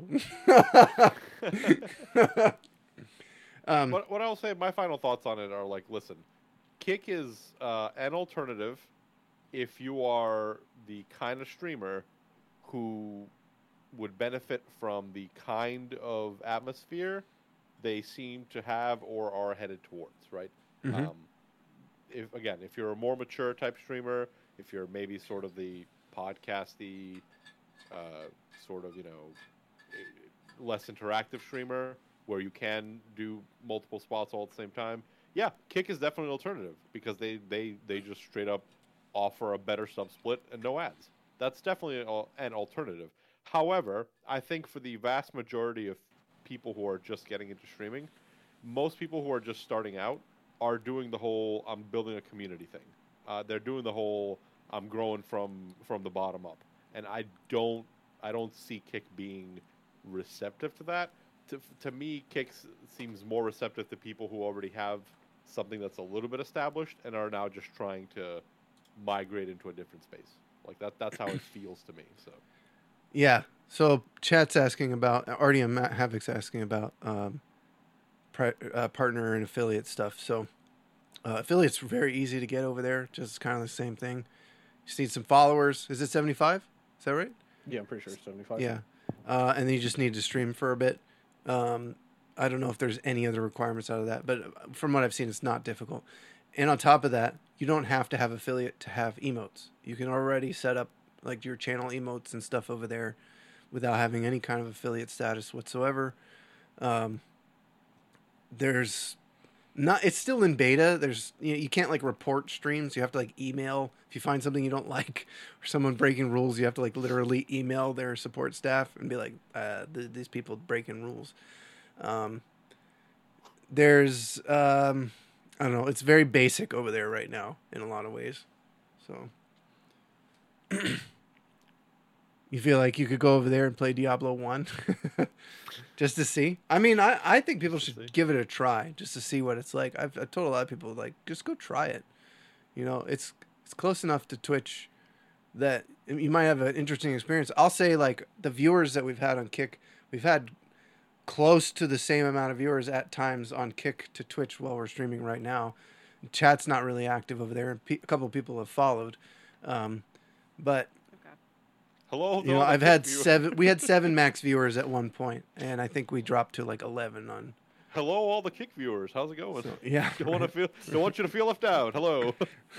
what I'll say, my final thoughts on it are like, listen, Kick is an alternative if you are the kind of streamer who would benefit from the kind of atmosphere they seem to have or are headed towards, right? Mhm. If you're a more mature type streamer, if you're maybe sort of the podcasty, sort of, less interactive streamer where you can do multiple spots all at the same time, yeah, Kick is definitely an alternative because they just straight up offer a better sub split and no ads. That's definitely an alternative. However, I think for the vast majority of people who are just getting into streaming, most people who are just starting out are doing the whole I'm building a community thing. they're doing the whole I'm growing from the bottom up, and I don't see Kick being receptive to that. To me, Kick seems more receptive to people who already have something that's a little bit established and are now just trying to migrate into a different space. Like that's how it feels to me. So Yeah. So chat's asking about Artie and Matt Havoc's asking about partner and affiliate stuff. So affiliates are very easy to get over there. Just kind of the same thing. You just need some followers. Is it 75? Is that right? Yeah, I'm pretty sure it's 75. Yeah. And then you just need to stream for a bit. I don't know if there's any other requirements out of that, but from what I've seen, it's not difficult. And on top of that, you don't have to have affiliate to have emotes. You can already set up like your channel emotes and stuff over there without having any kind of affiliate status whatsoever. There's not, it's still in beta. There's, you can't like report streams. You have to like email if you find something you don't like or someone breaking rules. You have to like literally email their support staff and be like, these people breaking rules. There's, I don't know. It's very basic over there right now in a lot of ways. So you feel like you could go over there and play Diablo 1 just to see? I mean, I think people should give it a try just to see what it's like. I've told a lot of people, like, just go try it. You know, it's close enough to Twitch that you might have an interesting experience. I'll say, like, the viewers that we've had on Kick, we've had close to the same amount of viewers at times on Kick to Twitch while we're streaming right now. Chat's not really active over there. A couple of people have followed. But hello, you know, I've had we had 7 max viewers at one point, and I think we dropped to like 11 on. Hello, all the Kick viewers. How's it going? So, yeah, don't want you to feel left out. Hello.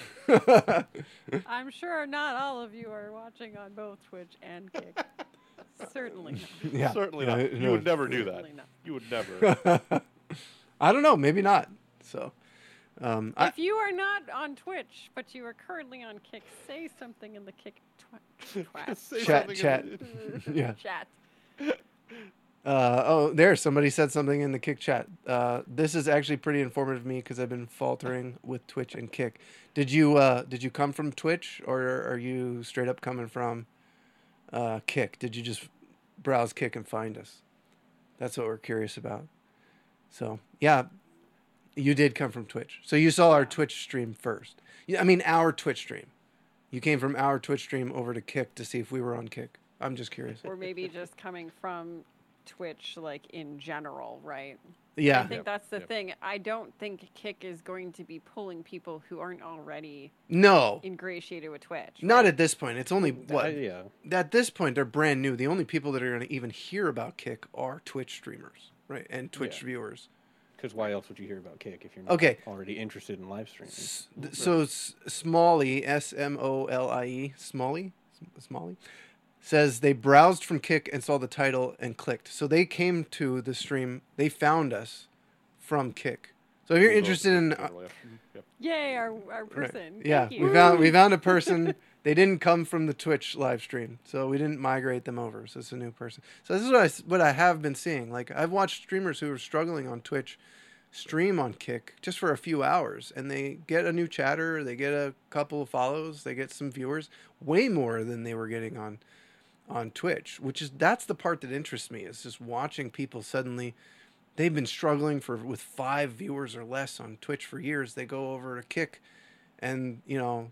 I'm sure not all of you are watching on both Twitch and Kick. Certainly not. Yeah, Certainly not. You would never do that. Certainly not. You would never. I don't know. Maybe not. So, If you are not on Twitch, but you are currently on Kick, say something in the Kick Say Chat. something Yeah. chat. There, somebody said something in the Kick chat. This is actually pretty informative to me because I've been faltering with Twitch and Kick. Did you come from Twitch, or are you straight up coming from Kick? Did you just browse Kick and find us? That's what we're curious about. So yeah, you did come from Twitch. So you saw our Twitch stream first. I mean, our Twitch stream. You came from our Twitch stream over to Kick to see if we were on Kick. I'm just curious. Or maybe just coming from Twitch, like in general, right? Yeah. I think that's the thing. I don't think Kick is going to be pulling people who aren't already No. ingratiated with Twitch. Not right? at this point. It's only what? Yeah. At this point, they're brand new. The only people that are going to even hear about Kick are Twitch streamers, right? And Twitch viewers. Because why else would you hear about Kick if you're not already interested in live streaming? So Smalley, Smollie, Smalley, says they browsed from Kick and saw the title and clicked. So they came to the stream. They found us from Kick. So if you're interested in, Yay, our person. yeah, Thank you. we found a person. They didn't come from the Twitch live stream, so we didn't migrate them over. So it's a new person. So this is what I have been seeing. Like, I've watched streamers who are struggling on Twitch stream on Kick just for a few hours, and they get a new chatter, they get a couple of follows, they get some viewers, way more than they were getting on Twitch. That's the part that interests me, is just watching people suddenly. They've been struggling with 5 viewers or less on Twitch for years. They go over to Kick, and you know.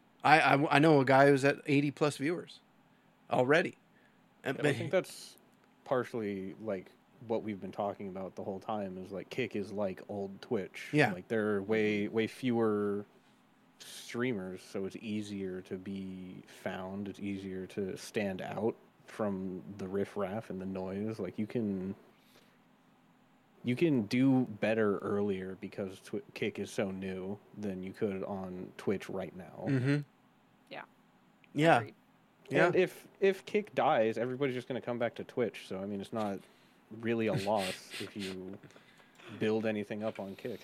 I know a guy who's at 80 plus viewers already. And I think that's partially like what we've been talking about the whole time, is like Kick is like old Twitch. Yeah. Like there are way fewer streamers, so it's easier to be found. It's easier to stand out from the riffraff and the noise. Like you can do better earlier because Kick is so new than you could on Twitch right now. Mm-hmm. Yeah. Yeah. Agreed. Yeah. And if Kick dies, everybody's just going to come back to Twitch. So I mean, it's not really a loss if you build anything up on Kick.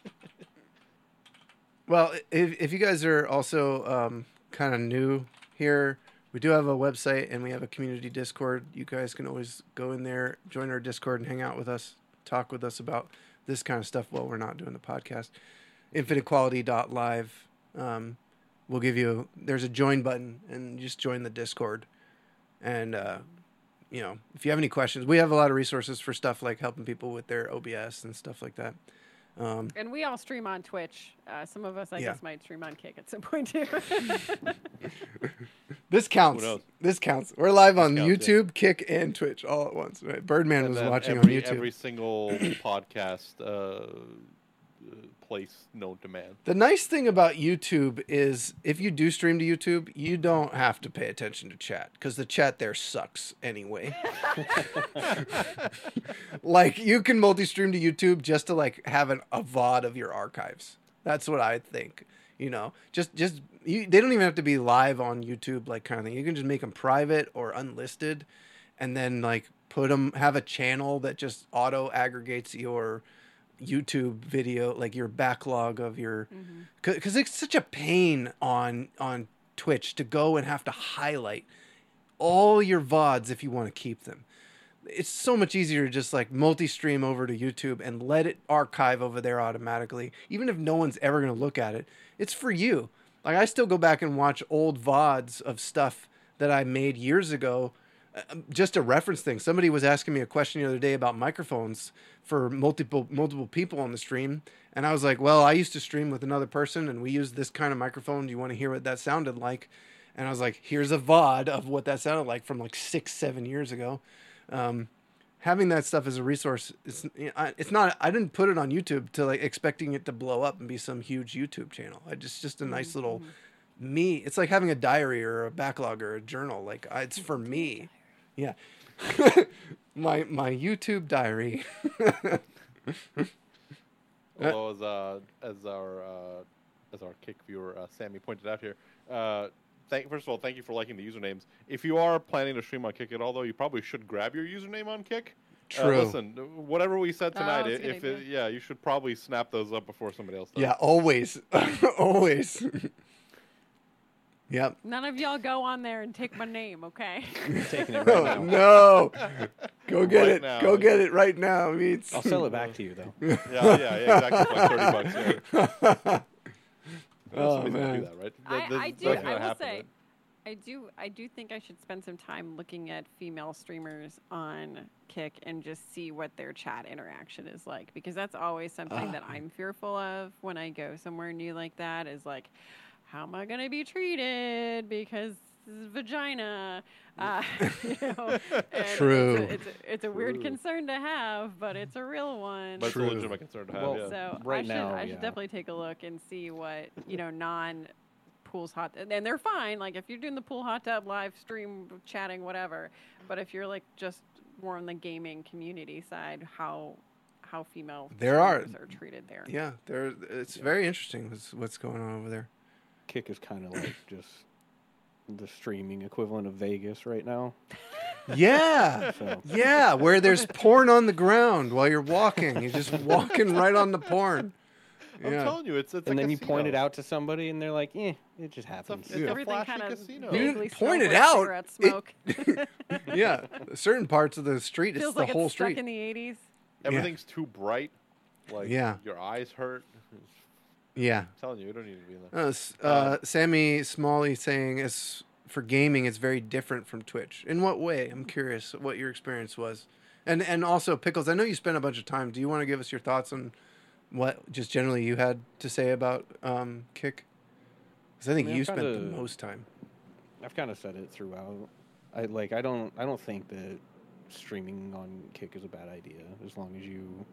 Well, if you guys are also kind of new here, we do have a website and we have a community Discord. You guys can always go in there, join our Discord, and hang out with us, talk with us about this kind of stuff while we're not doing the podcast. InfiniteQuality.live. we'll give you. There's a join button, and you just join the Discord. And you know, if you have any questions, we have a lot of resources for stuff like helping people with their OBS and stuff like that. And we all stream on Twitch. Some of us, I Yeah. guess, might stream on Kick at some point too. This counts. Who knows? This counts. We're live on counts, YouTube, Kick, and Twitch all at once. Right? Birdman And was then watching every, on YouTube. every single podcast place known to man. The nice thing about YouTube is if you do stream to YouTube, you don't have to pay attention to chat because the chat there sucks anyway. Like you can multi-stream to YouTube just to like have a VOD of your archives. That's what I think. You know, they don't even have to be live on YouTube, like kind of thing. You can just make them private or unlisted, and then like have a channel that just auto aggregates your YouTube video, like your backlog of your, because it's such a pain on Twitch to go and have to highlight all your VODs if you want to keep them. It's so much easier to just like multi-stream over to YouTube and let it archive over there automatically. Even if no one's ever going to look at it, it's for you. Like I still go back and watch old VODs of stuff that I made years ago. Just a reference thing. Somebody was asking me a question the other day about microphones for multiple people on the stream. And I was like, well, I used to stream with another person and we used this kind of microphone. Do you want to hear what that sounded like? And I was like, here's a VOD of what that sounded like from like 6-7 years ago. Having that stuff as a resource, it's not, I didn't put it on YouTube to like expecting it to blow up and be some huge YouTube channel. Just a nice little me. It's like having a diary or a backlog or a journal. Like it's for me. Yeah. my YouTube diary. Although as our Kick viewer Sammy pointed out here, first of all, thank you for liking the usernames. If you are planning to stream on Kick at all, though, you probably should grab your username on Kick. True. Listen, whatever we said tonight, that's a good idea. you should probably snap those up before somebody else does. Yeah, always. Always. Yep. None of y'all go on there and take my name, okay? I'm taking it right Oh, now. no. Go get Right it. now. Go get it right now. I'll sell it back to you though. Yeah, exactly. Like $30. Yeah. Oh, Somebody's gonna man. do that, right? I do. That's gonna I will happen, say, right? I do think I should spend some time looking at female streamers on Kick and just see what their chat interaction is like, because that's always something that I'm fearful of when I go somewhere new like that. Is like, how am I gonna be treated because this is vagina? You know, and True. It's a weird concern to have, but it's a real one. But it's a True. legitimate concern to have. Well, yeah. So Right now, I should yeah. definitely take a look and see what, non-pools hot, and they're fine. Like if you're doing the pool hot tub live stream chatting, whatever. But if you're like just more on the gaming community side, how female There are- streamers are treated there. Yeah, it's very interesting what's going on over there. Kick is kind of like just the streaming equivalent of Vegas right now. Yeah. So Yeah, where there's porn on the ground while you're walking. You're just walking right on the porn. I'm Yeah. telling you, it's and a then you casino. point it out to somebody, and they're like, "Eh, it just It's a, happens." it's a Everything flashy kind of casino. You vaguely didn't point smells it like out. cigarette smoke. Yeah, certain parts of the street, Feels it's the like whole it's stuck street. in the 80s. Everything's too bright. Like Yeah. your eyes hurt. Yeah. I'm telling you, you don't need to be in there. Sammy Smalley saying for gaming, it's very different from Twitch. In what way? I'm curious what your experience was. And also, Pickles, I know you spent a bunch of time. Do you want to give us your thoughts on what just generally you had to say about Kick? Because I think mean, you I've spent the kinda- most time. I've kind of said it throughout. I don't think that streaming on Kick is a bad idea as long as you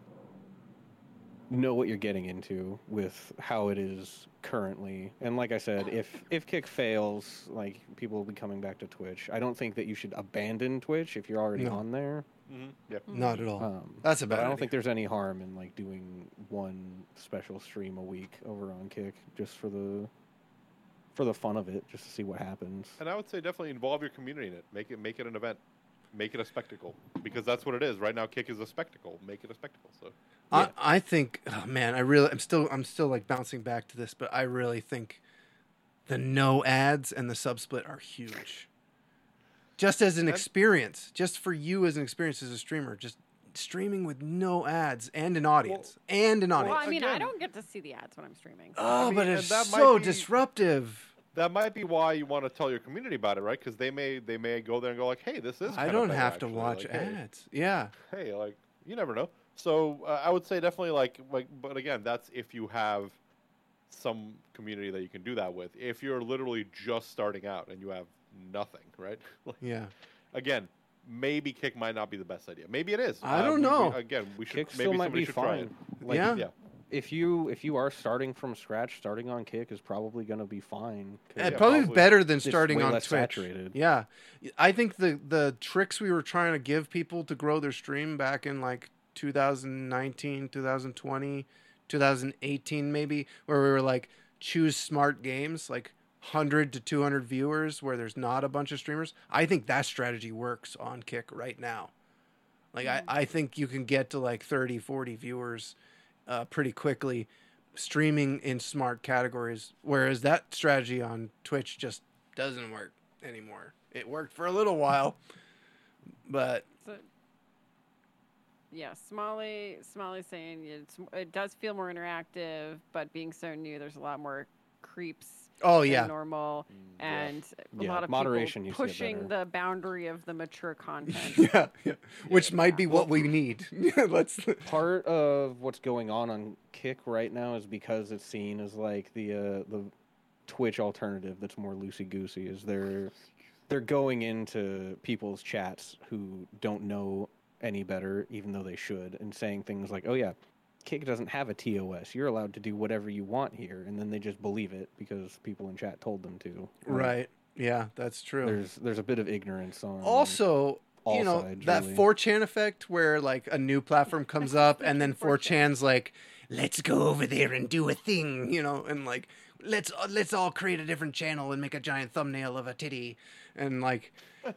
know what you're getting into with how it is currently. And like I said, if Kick fails, like people will be coming back to Twitch. I don't think that you should abandon Twitch if you're already No. on there. Yep. Not at all. Um, That's a but bad I don't idea. think there's any harm in like doing one special stream a week over on Kick just for the fun of it, just to see what happens. And I would say definitely involve your community in it. Make it an event. Make it a spectacle, because that's what it is right now. Kick is a spectacle. Make it a spectacle. So I think, oh man, I'm still like bouncing back to this, but I really think the no ads and the sub split are huge. Just as an experience, just for you as an experience as a streamer, just streaming with no ads and an audience Well, I Well, mean, I again- don't get to see the ads when I'm streaming. So. Oh, I mean, but and it's that might so be- disruptive. that might be why you want to tell your community about it, right? Because they may go there and go like, hey, this is. I kinda don't better, have to actually. watch Like, hey, ads. Yeah. hey, like you never know. So I would say definitely but again, that's if you have some community that you can do that with. If you're literally just starting out and you have nothing, right? Like, Yeah. again, maybe Kick might not be the best idea. Maybe it is. I don't know. Again, we should. Kick Maybe still might somebody be should try it. fine. Like, Yeah. Yeah. if you are starting from scratch, starting on Kick is probably going to be fine. 'cause And Yeah, probably probably. better than Just starting way on less Twitch. saturated. Yeah, I think the tricks we were trying to give people to grow their stream back in like 2019, 2020, 2018 maybe, where we were like choose smart games like 100 to 200 viewers where there's not a bunch of streamers. I think that strategy works on Kick right now. Like I think you can get to like 30, 40 viewers pretty quickly streaming in smart categories, whereas that strategy on Twitch just doesn't work anymore. It worked for a little while, but So, yeah, Smalley's saying it does feel more interactive, but being so new, there's a lot more creeps oh than yeah, normal, yeah. and a Yeah, lot of moderation people used to get pushing better. the boundary of the mature content. yeah, which might be what we need. Let's. Part of what's going on Kick right now is because it's seen as like the Twitch alternative that's more loosey goosey. Is they're going into people's chats who don't know any better, even though they should, and saying things like, "Oh yeah, Kick doesn't have a TOS. You're allowed to do whatever you want here," and then they just believe it because people in chat told them to. Like, Right. Yeah, that's true. There's a bit of ignorance on. Also, all you know, sides, that really. 4chan effect where like a new platform comes up and then 4chan's like, let's go over there and do a thing, you know, and like let's all create a different channel and make a giant thumbnail of a titty and like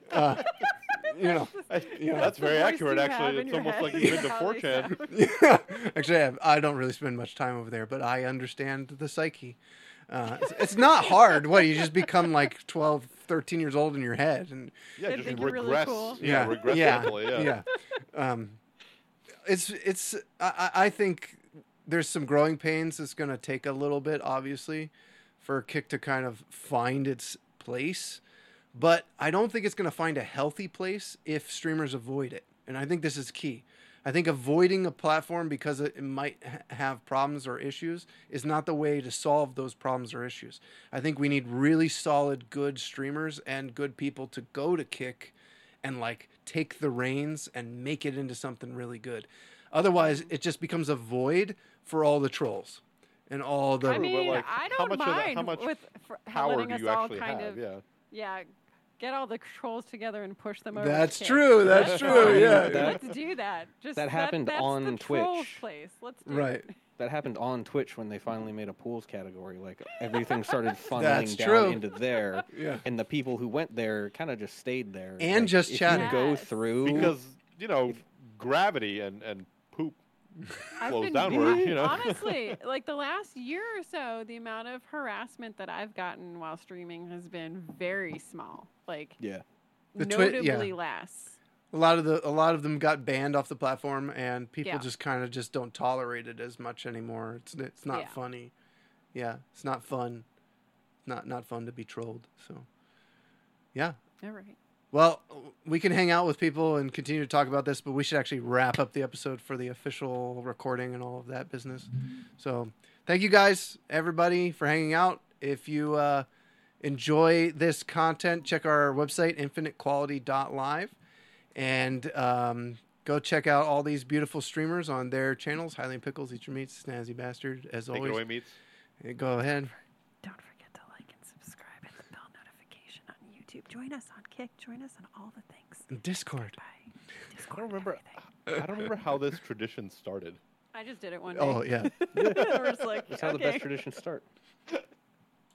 you know. That's very voice accurate. you have Actually, in it's your almost head. like you've been to How they 4chan. sound. Actually, I don't really spend much time over there, but I understand the psyche. It's not hard. What, you just become like 12, 13 years old in your head, and Yeah, They just think you're really regress. cool. Yeah, regress mentally. Yeah. It's. I think there's some growing pains. It's going to take a little bit, obviously, for Kick to kind of find its place, but I don't think it's going to find a healthy place if streamers avoid it, and I think this is key. I think avoiding a platform because it might have problems or issues is not the way to solve those problems or issues. I think we need really solid, good streamers and good people to go to Kick and like take the reins and make it into something really good. Otherwise, it just becomes a void for all the trolls and all the. I mean, like, I how don't much of that- mind how much with Power letting do us you all actually kind have? of Yeah. get all the trolls together and push them over. That's to Kick. true. That's That's true. fine. Yeah. That- Let's do that. Just that happened that's on the trolls Twitch. place. Let's do Right. it. That happened on Twitch when they finally made a pools category. Like everything started funneling That's down true. into there, Yeah. and the people who went there kind of just stayed there. And Like, just if chatted. you go Yes. through Because gravity and poop I've flows been downward. honestly, like the last year or so, the amount of harassment that I've gotten while streaming has been very small. Like yeah, The notably less. A lot of them got banned off the platform, and people Yeah. just kind of just don't tolerate it as much anymore. It's not Yeah. funny. Yeah, it's not fun. Not fun to be trolled. So, yeah. All right. Well, we can hang out with people and continue to talk about this, but we should actually wrap up the episode for the official recording and all of that business. So, thank you guys, everybody, for hanging out. If you enjoy this content, check our website, infinitequality.live, and go check out all these beautiful streamers on their channels. Highly Pickles, Eat Your Meats, Snazzy Bastard, as Take it always. away, Meats. Go ahead. Don't forget to like and subscribe and the bell notification on YouTube. Join us on Kick. Join us on all the things. Discord. Bye. I Discord don't and remember. everything. I don't remember how this tradition started. I just did it one day. Oh, yeah. I was like, that's how the okay. best traditions start.